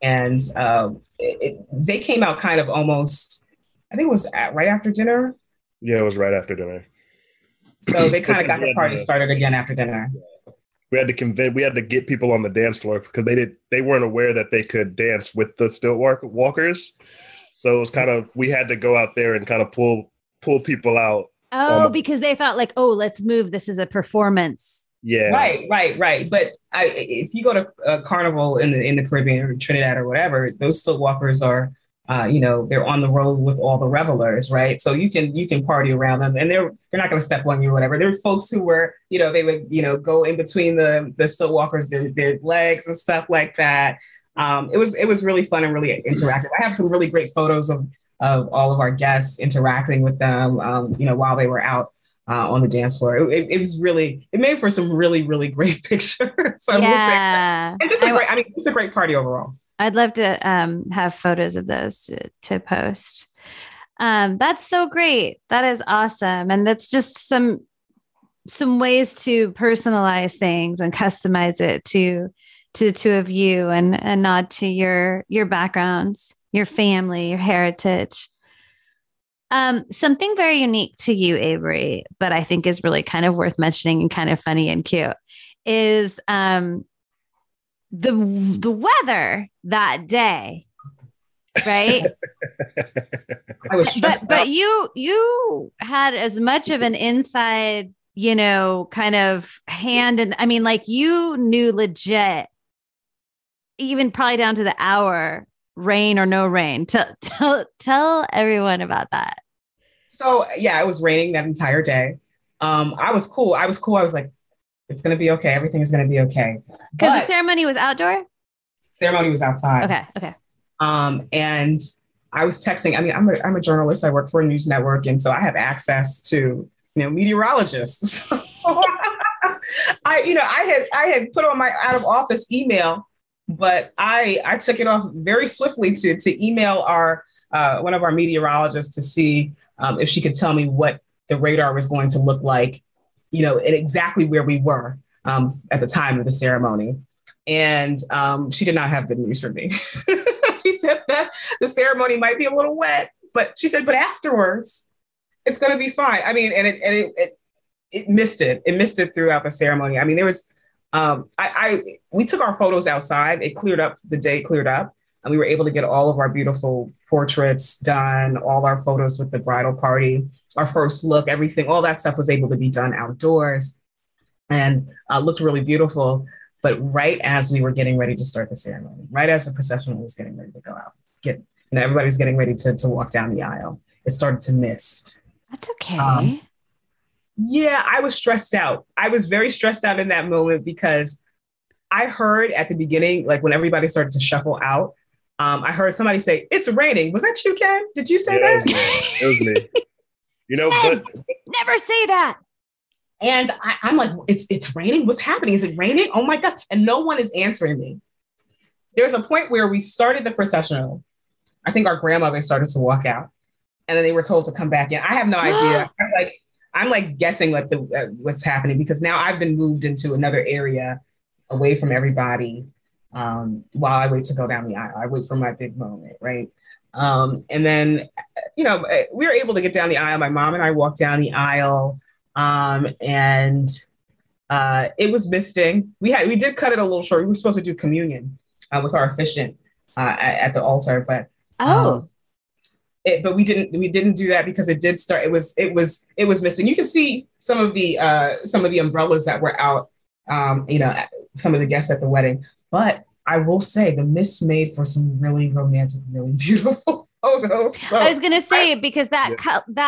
[SPEAKER 3] They came out kind of almost, I think it was right after dinner.
[SPEAKER 4] Yeah, it was right after dinner.
[SPEAKER 3] So they kind of got the party started again after dinner.
[SPEAKER 4] We had to get people on the dance floor because they weren't aware that they could dance with the stilt walkers. So it was kind of, we had to go out there and kind of pull people out.
[SPEAKER 2] Oh, because they thought like, oh, let's move. This is a performance.
[SPEAKER 3] Yeah. Right. But if you go to a carnival in the Caribbean or Trinidad or whatever, those stilt walkers are, they're on the road with all the revelers, right? So you can party around them, and they're not going to step on you or whatever. There were folks who were, they would, go in between the stilt walkers, their legs and stuff like that. It was really fun and really interactive. I have some really great photos of all of our guests interacting with them, while they were out on the dance floor. It made for some really, really great pictures. So
[SPEAKER 2] yeah.
[SPEAKER 3] And just a great party overall.
[SPEAKER 2] I'd love to have photos of those to post. That's so great. That is awesome. And that's just some ways to personalize things and customize it to the two of you and nod to your backgrounds, your family, your heritage. Something very unique to you, Avery, but I think is really kind of worth mentioning and kind of funny and cute is the weather that day, right? but you had as much of an inside, kind of hand, and I mean, like you knew legit, even probably down to the hour, rain or no rain. Tell everyone about that.
[SPEAKER 3] So yeah, it was raining that entire day. I was cool. I was like, it's going to be okay. Everything is going to be okay.
[SPEAKER 2] Because the ceremony was outdoor?
[SPEAKER 3] Ceremony was outside.
[SPEAKER 2] Okay.
[SPEAKER 3] And I was texting. I mean, I'm a journalist. I work for a news network. And so I have access to, meteorologists. I had put on my out of office email, but I took it off very swiftly to email our one of our meteorologists to see if she could tell me what the radar was going to look like, and exactly where we were at the time of the ceremony. And she did not have good news for me. She said that the ceremony might be a little wet, but she said, but afterwards, it's going to be fine. I mean, and it missed it. It missed it throughout the ceremony. I mean, there was, we took our photos outside. It cleared up, the day cleared up, and we were able to get all of our beautiful portraits done, all our photos with the bridal party, our first look, everything, all that stuff was able to be done outdoors and looked really beautiful. But right as we were getting ready to start the ceremony, right as the procession was getting ready to go out, everybody was getting ready to walk down the aisle, it started to mist.
[SPEAKER 2] That's okay.
[SPEAKER 3] Yeah, I was stressed out. I was very stressed out in that moment because I heard at the beginning, like when everybody started to shuffle out, I heard somebody say, "It's raining." Was that you, Ken? Did you say that?
[SPEAKER 4] It was me.
[SPEAKER 2] Ken, but never say that.
[SPEAKER 3] And I'm like, it's raining. What's happening? Is it raining? Oh my gosh. And no one is answering me. There's a point where we started the processional. I think our grandmother started to walk out, and then they were told to come back in. I have no idea. I'm like guessing like what's happening because now I've been moved into another area away from everybody while I wait to go down the aisle. I wait for my big moment, right? And then, we were able to get down the aisle. My mom and I walked down the aisle and it was misting. We did cut it a little short. We were supposed to do communion with our officiant at the altar, but but we didn't do that because it did start. It was missing. You can see some of the umbrellas that were out. Some of the guests at the wedding. But I will say the mist made for some really romantic, really beautiful photos. So
[SPEAKER 2] I was gonna say because that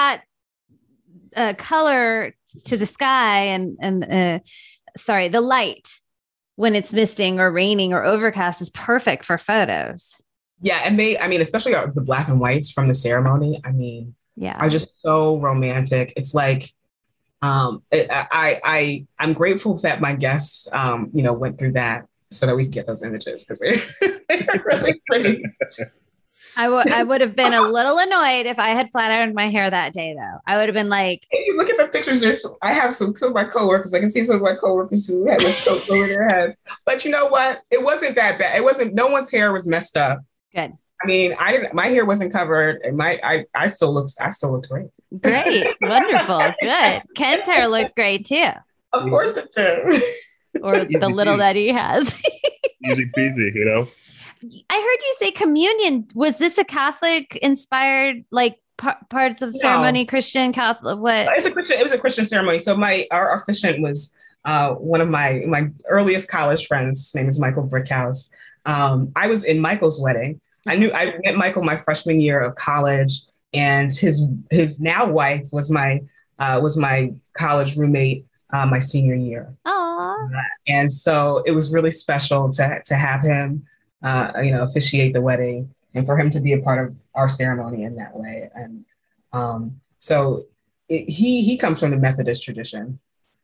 [SPEAKER 2] color to the sky and the light when it's misting or raining or overcast is perfect for photos.
[SPEAKER 3] Yeah, and especially the black and whites from the ceremony. Are just so romantic. It's like, I'm grateful that my guests, went through that so that we can get those images because they're really pretty.
[SPEAKER 2] I would have been a little annoyed if I had flat ironed my hair that day, though. I would have been like,
[SPEAKER 3] if you look at the pictures, I have some of my coworkers. I can see some of my coworkers who had this coat over their head. But you know what? It wasn't that bad. It wasn't. No one's hair was messed up.
[SPEAKER 2] good.
[SPEAKER 3] I mean, I didn't. My hair wasn't covered, and I still looked great.
[SPEAKER 2] Great. Wonderful. Good. Ken's hair looked great too.
[SPEAKER 3] Of course it did.
[SPEAKER 2] Or the little that he has.
[SPEAKER 4] Easy peasy, you know?
[SPEAKER 2] I heard you say communion. Was this a Catholic inspired, like parts of the ceremony, Christian, Catholic? What?
[SPEAKER 3] It was a Christian ceremony. So our officiant was one of my earliest college friends. His name is Michael Brickhouse. I was in Michael's wedding. I met Michael my freshman year of college, and his now wife was my college roommate my senior year.
[SPEAKER 2] Aww.
[SPEAKER 3] And so it was really special to have him, officiate the wedding and for him to be a part of our ceremony in that way. And he comes from the Methodist tradition,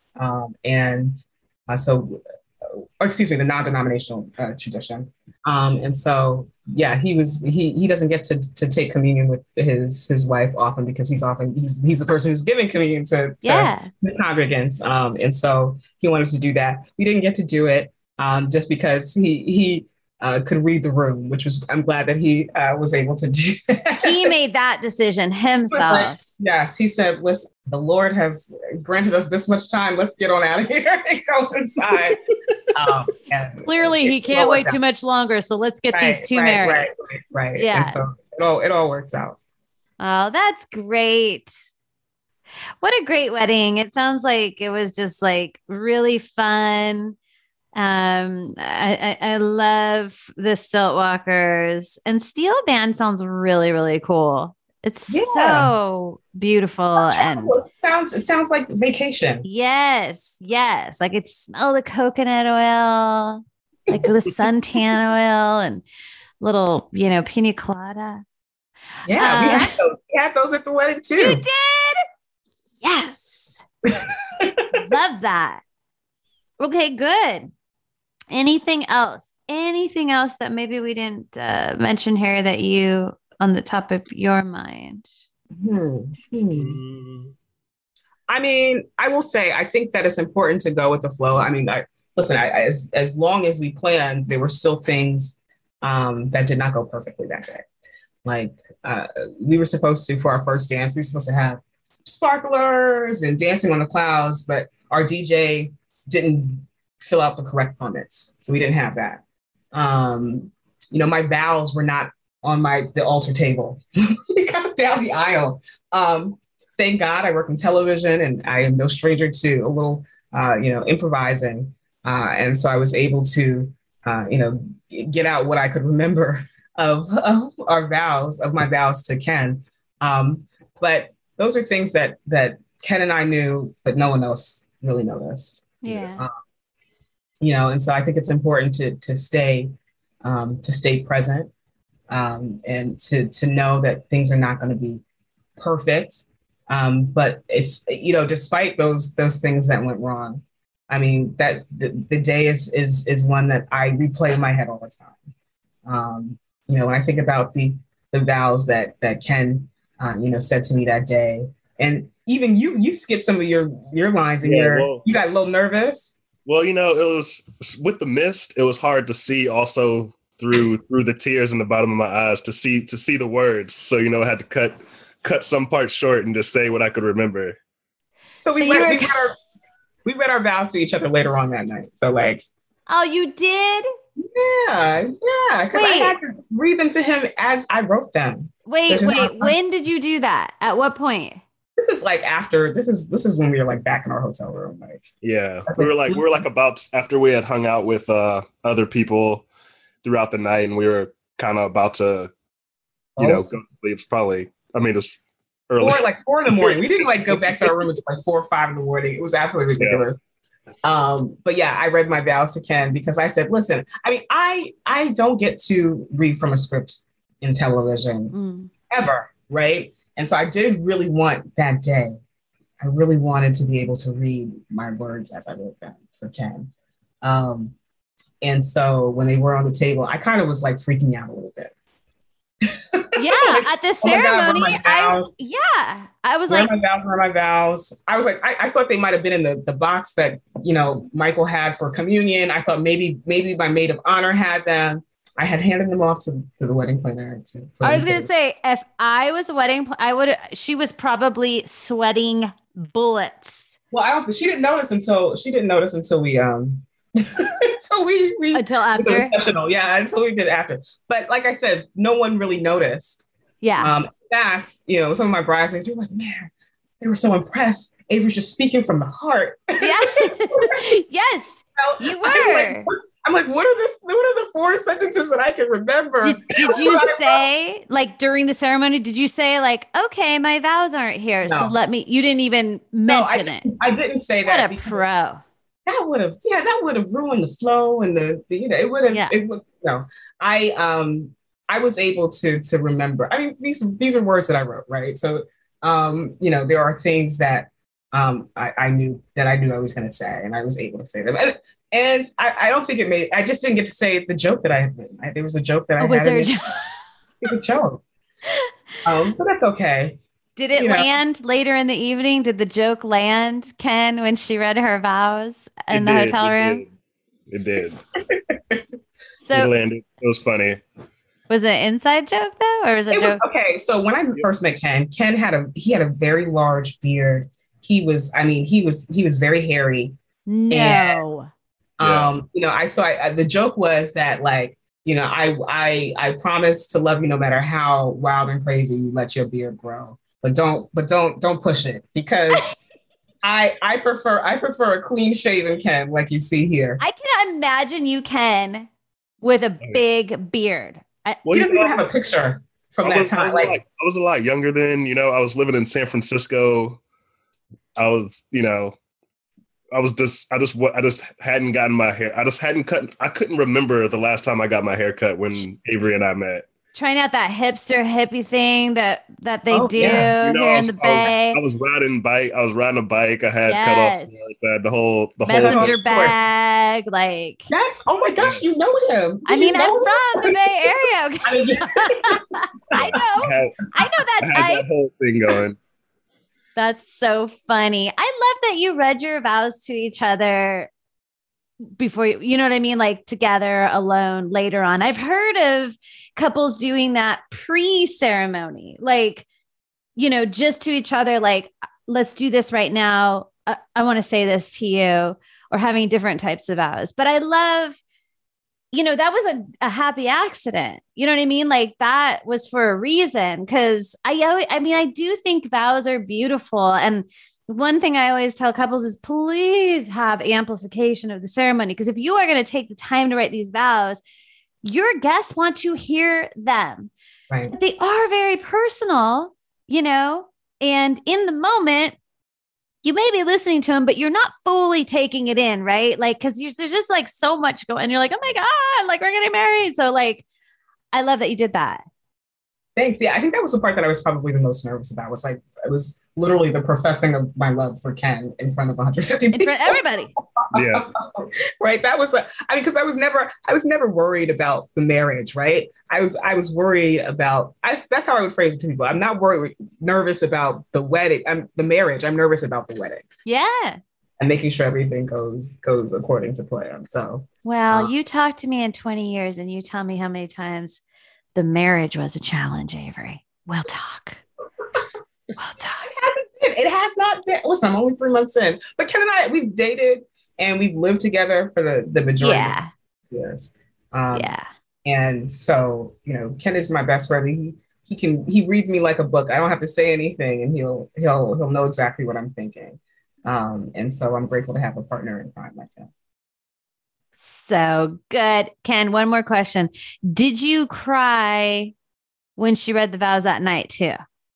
[SPEAKER 3] the non-denominational tradition. And so, yeah, he doesn't get to take communion with his wife often because he's the person who's giving communion to the congregants. And so he wanted to do that. We didn't get to do it just because he could read the room, I'm glad that he was able to do that.
[SPEAKER 2] He made that decision himself.
[SPEAKER 3] Yes, he said, listen, the Lord has granted us this much time. Let's get on out of here and go inside.
[SPEAKER 2] Clearly, he can't wait too much longer. So let's get these two married.
[SPEAKER 3] Right.
[SPEAKER 2] Yeah.
[SPEAKER 3] And so it all works out.
[SPEAKER 2] Oh, that's great. What a great wedding. It sounds like it was just like really fun. I love the Siltwalkers, and Steel Band sounds really, really cool. It's so beautiful. And
[SPEAKER 3] it sounds like vacation.
[SPEAKER 2] Yes. I could smell the coconut oil, like the suntan oil and little, pina colada.
[SPEAKER 3] Yeah, we had those at the wedding too.
[SPEAKER 2] You did? Yes. Love that. Okay, good. Anything else that maybe we didn't mention here that you on the top of your mind?
[SPEAKER 3] I mean, I will say, I think that it's important to go with the flow. I mean, as long as we planned, there were still things that did not go perfectly that day. Like we were supposed to, for our first dance, we were supposed to have sparklers and dancing on the clouds, but our DJ didn't fill out the correct permits. So we didn't have that. My vows were not on the altar table. We got down the aisle. Thank God I work in television and I am no stranger to a little, improvising. And so I was able to, get out what I could remember of my vows to Ken. But those are things that Ken and I knew, but no one else really noticed.
[SPEAKER 2] Yeah.
[SPEAKER 3] And so I think it's important to stay present and to know that things are not going to be perfect. But it's, despite those things that went wrong, I mean, that the day is one that I replay in my head all the time. When I think about the vows that Ken, said to me that day, and even you skipped some of your lines and you got a little nervous.
[SPEAKER 4] Well, it was with the mist. It was hard to see also through the tears in the bottom of my eyes to see the words. So, I had to cut some parts short and just say what I could remember.
[SPEAKER 3] So we read our vows to each other later on that night. So
[SPEAKER 2] oh, you did?
[SPEAKER 3] Yeah. Because I had to read them to him as I wrote them.
[SPEAKER 2] Wait. When did you do that? At what point?
[SPEAKER 3] This is this is when we were back in our hotel room.
[SPEAKER 4] We were about after we had hung out with other people throughout the night, and we were kind of about to, go to sleep. It's probably, it was early.
[SPEAKER 3] 4 in the morning. We didn't go back to our room until 4 or 5 in the morning. It was absolutely ridiculous. Yeah. But yeah, I read my vows to Ken because I said, listen, I don't get to read from a script in television ever, right? And so I did really want that day. I really wanted to be able to read my words as I wrote them for Ken. And so when they were on the table, I kind of was freaking out a little bit.
[SPEAKER 2] Yeah, at the
[SPEAKER 3] Oh my God,
[SPEAKER 2] ceremony, I was
[SPEAKER 3] where
[SPEAKER 2] like,
[SPEAKER 3] are my vows? Where are my vows? I was like, I thought they might have been in the box that, Michael had for communion. I thought maybe my maid of honor had them. I had handed them off to the wedding planner.
[SPEAKER 2] I was gonna say, if I was a wedding, she was probably sweating bullets.
[SPEAKER 3] Well, she didn't notice until we
[SPEAKER 2] until after.
[SPEAKER 3] Until we did after. But like I said, no one really noticed.
[SPEAKER 2] Yeah.
[SPEAKER 3] Some of my bridesmaids were like, man, they were so impressed. Avery's just speaking from the heart.
[SPEAKER 2] Yeah. Yes, you were.
[SPEAKER 3] I'm like, what are the 4 sentences that I can remember?
[SPEAKER 2] Did you say, like, during the ceremony, did you say, like, okay, my vows aren't here, so you didn't even mention it?
[SPEAKER 3] I didn't say that.
[SPEAKER 2] What a pro.
[SPEAKER 3] That would have ruined the flow and it would have. Yeah. I was able to remember. I mean, these are words that I wrote, right? So, there are things that I knew I was going to say, and I was able to say them. And I don't think I just didn't get to say the joke that I had written. There was a joke that I had.
[SPEAKER 2] Was there a joke?
[SPEAKER 3] It's a joke. But that's okay.
[SPEAKER 2] Did it land later in the evening? Did the joke land, Ken, when she read her vows in the hotel room?
[SPEAKER 4] It did.
[SPEAKER 2] So
[SPEAKER 4] it landed. It was funny.
[SPEAKER 2] Was it an inside joke though, or was it a joke?
[SPEAKER 3] Okay, so when I first met Ken had a very large beard. He was very hairy.
[SPEAKER 2] No.
[SPEAKER 3] And, the joke was that, like, I promise to love you no matter how wild and crazy you let your beard grow, but don't push it, because I prefer a clean shaven Ken like you see here.
[SPEAKER 2] I can imagine you, Ken, with a big beard.
[SPEAKER 3] He doesn't even have a picture from that time.
[SPEAKER 4] I was a lot younger then. I was living in San Francisco. I just hadn't gotten my hair. I couldn't remember the last time I got my hair cut when Avery and I met.
[SPEAKER 2] Trying out that hipster hippie thing that they do here in the Bay.
[SPEAKER 4] I was riding a bike. I had cut off swords. I had the whole
[SPEAKER 2] messenger bag. Like,
[SPEAKER 3] yes. Oh my gosh, you know him.
[SPEAKER 2] I'm from the Bay Area. I know that type.
[SPEAKER 4] I had that whole thing going.
[SPEAKER 2] That's so funny. I love that you read your vows to each other before you know what I mean? Like together, alone, later on. I've heard of couples doing that pre-ceremony, like, just to each other, like, let's do this right now. I want to say this to you, or having different types of vows. But I love, that was a happy accident. You know what I mean? Like, that was for a reason. Cause I do think vows are beautiful. And one thing I always tell couples is please have amplification of the ceremony. Because if you are going to take the time to write these vows, your guests want to hear them.
[SPEAKER 3] Right.
[SPEAKER 2] But they are very personal, and in the moment, you may be listening to them, but you're not fully taking it in, right? Like, because there's just like so much going, and you're like, oh my God, like we're getting married. So like, I love that you did that.
[SPEAKER 3] Thanks. Yeah, I think that was the part that I was probably the most nervous about. It was literally the professing of my love for Ken in front of 150 people.
[SPEAKER 2] In front of everybody.
[SPEAKER 3] Yeah. Right. That was, because I was never worried about the marriage. Right. I was worried about, that's how I would phrase it to people. I'm not nervous about the wedding. The marriage. I'm nervous about the wedding.
[SPEAKER 2] Yeah.
[SPEAKER 3] And making sure everything goes according to plan. So,
[SPEAKER 2] well, you talk to me in 20 years and you tell me how many times the marriage was a challenge, Avery. We'll talk.
[SPEAKER 3] It has not been. Listen, I'm only 3 months in, but Ken and I, we've dated and we've lived together for the majority of years. And so, Ken is my best friend. He reads me like a book. I don't have to say anything, and he'll know exactly what I'm thinking. And so I'm grateful to have a partner in crime like that.
[SPEAKER 2] So good. Ken, one more question. Did you cry when she read the vows that night too?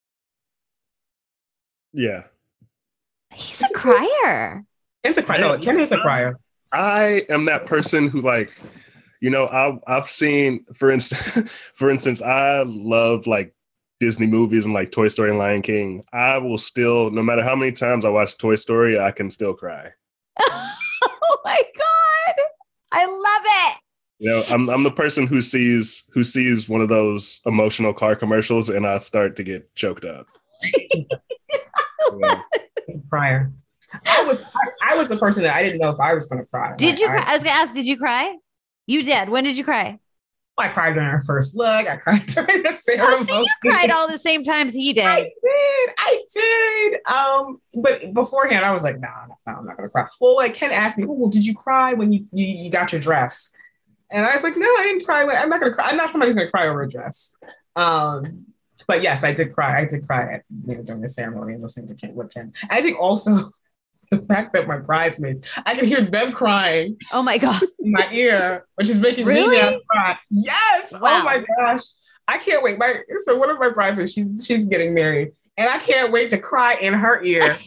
[SPEAKER 4] Yeah.
[SPEAKER 2] He's a crier.
[SPEAKER 3] Ken's a crier. No, Ken is a crier.
[SPEAKER 4] I am that person who, like, I've seen, for instance, I love like Disney movies and like Toy Story and Lion King. I will still, no matter how many times I watch Toy Story, I can still cry.
[SPEAKER 2] Oh my God. I love it.
[SPEAKER 4] You know, I'm the person who sees one of those emotional car commercials and I start to get choked up.
[SPEAKER 3] Yeah. It's a crier. I was the person that I didn't know if I was going to cry.
[SPEAKER 2] Did you cry? I was going to ask, did you cry? You did. When did you cry?
[SPEAKER 3] I cried during our first look. I cried during the ceremony.
[SPEAKER 2] Oh, so you cried all the same times he did.
[SPEAKER 3] I did. But beforehand, I was like, no, I'm not going to cry. Well, like Ken asked me, well, did you cry when you got your dress? And I was like, no, I didn't cry. I'm not going to cry. I'm not somebody who's going to cry over a dress. But yes, I did cry. I did cry during the ceremony and listening to Ken. I think also the fact that my bridesmaids, I can hear them crying.
[SPEAKER 2] Oh my God.
[SPEAKER 3] In my ear, which is making me now cry. Yes. Wow. Oh my gosh. I can't wait. So one of my bridesmaids, she's getting married and I can't wait to cry in her ear.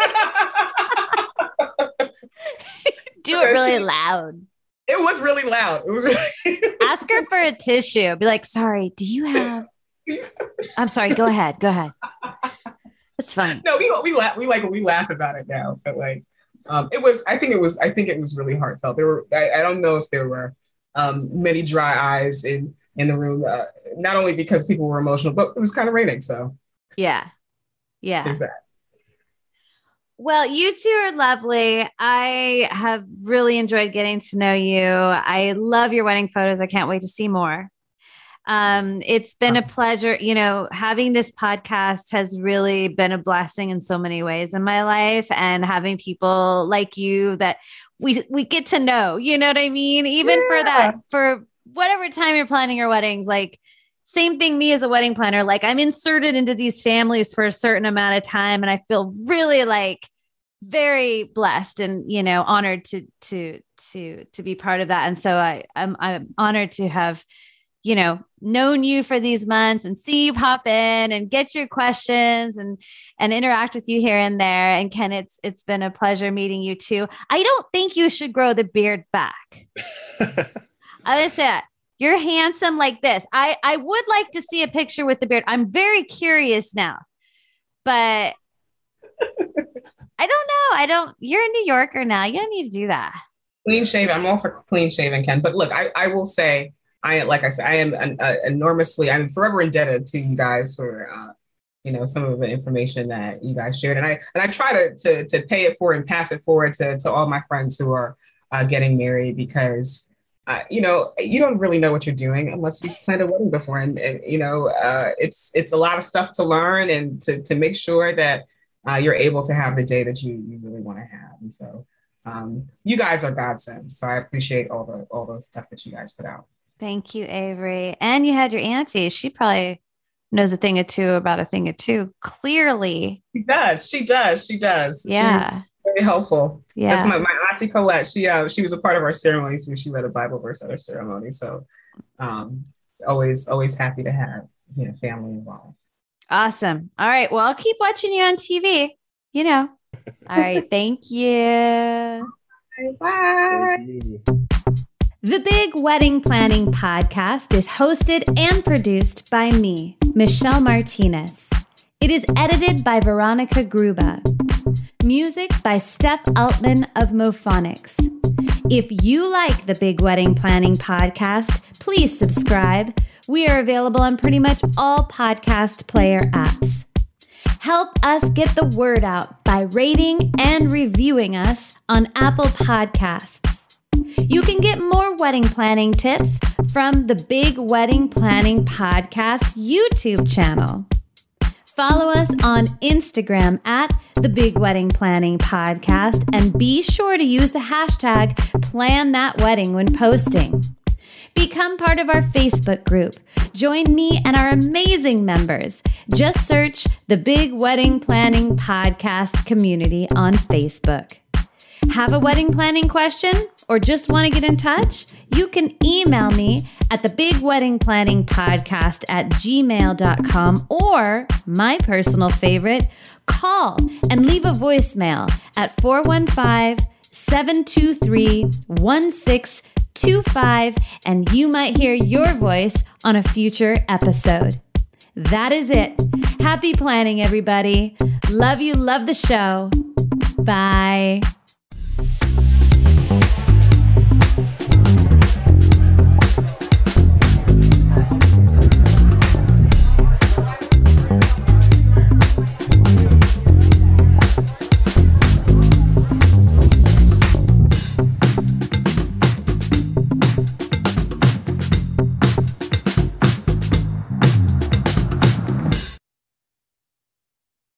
[SPEAKER 2] Do it really loud.
[SPEAKER 3] It was really loud. It was really
[SPEAKER 2] Ask her for a tissue. Be like, sorry, do you have... I'm sorry. Go ahead. It's fine.
[SPEAKER 3] No, we laugh about it now, but like, I think it was really heartfelt. I don't know if there were many dry eyes in the room, not only because people were emotional, but it was kind of raining. So
[SPEAKER 2] yeah.
[SPEAKER 3] There's that.
[SPEAKER 2] Well, you two are lovely. I have really enjoyed getting to know you. I love your wedding photos. I can't wait to see more. It's been a pleasure. Having this podcast has really been a blessing in so many ways in my life, and having people like you that we get to know, you know what I mean? Even for whatever time you're planning your weddings, like same thing, me as a wedding planner, like I'm inserted into these families for a certain amount of time. And I feel really like very blessed and, honored to be part of that. And so I'm honored to have, known you for these months and see you pop in and get your questions and interact with you here and there. And Ken, it's been a pleasure meeting you too. I don't think you should grow the beard back. I said, you're handsome like this. I would like to see a picture with the beard. I'm very curious now, but I don't know. You're a New Yorker now. You don't need to do that.
[SPEAKER 3] Clean shaven. I'm all for clean shaven, Ken. But look, I will say, I am I'm forever indebted to you guys for, some of the information that you guys shared. And I try to pay it forward and pass it forward to all my friends who are getting married, because, you don't really know what you're doing unless you've planned a wedding before. And it's a lot of stuff to learn and to make sure that you're able to have the day that you really want to have. And so you guys are godsend. So I appreciate all the stuff that you guys put out.
[SPEAKER 2] Thank you, Avery. And you had your auntie. She probably knows a thing or two about a thing or two. Clearly.
[SPEAKER 3] She does.
[SPEAKER 2] Yeah.
[SPEAKER 3] She was very helpful.
[SPEAKER 2] Yeah.
[SPEAKER 3] That's my auntie Colette. She was a part of our ceremony, so she read a Bible verse at our ceremony. So always happy to have family involved.
[SPEAKER 2] Awesome. All right. Well, I'll keep watching you on TV. All right. Thank you.
[SPEAKER 3] Bye.
[SPEAKER 4] Thank you.
[SPEAKER 2] The Big Wedding Planning Podcast is hosted and produced by me, Michelle Martinez. It is edited by Veronica Gruba. Music by Steph Altman of Mophonics. If you like the Big Wedding Planning Podcast, please subscribe. We are available on pretty much all podcast player apps. Help us get the word out by rating and reviewing us on Apple Podcasts. You can get more wedding planning tips from the Big Wedding Planning Podcast YouTube channel. Follow us on Instagram at the Big Wedding Planning Podcast, and be sure to use the hashtag #PlanThatWedding when posting. Become part of our Facebook group. Join me and our amazing members. Just search the Big Wedding Planning Podcast community on Facebook. Have a wedding planning question or just want to get in touch? You can email me at thebigweddingplanningpodcast@gmail.com, or my personal favorite, call and leave a voicemail at 415-723-1625, and you might hear your voice on a future episode. That is it. Happy planning, everybody. Love you. Love the show. Bye.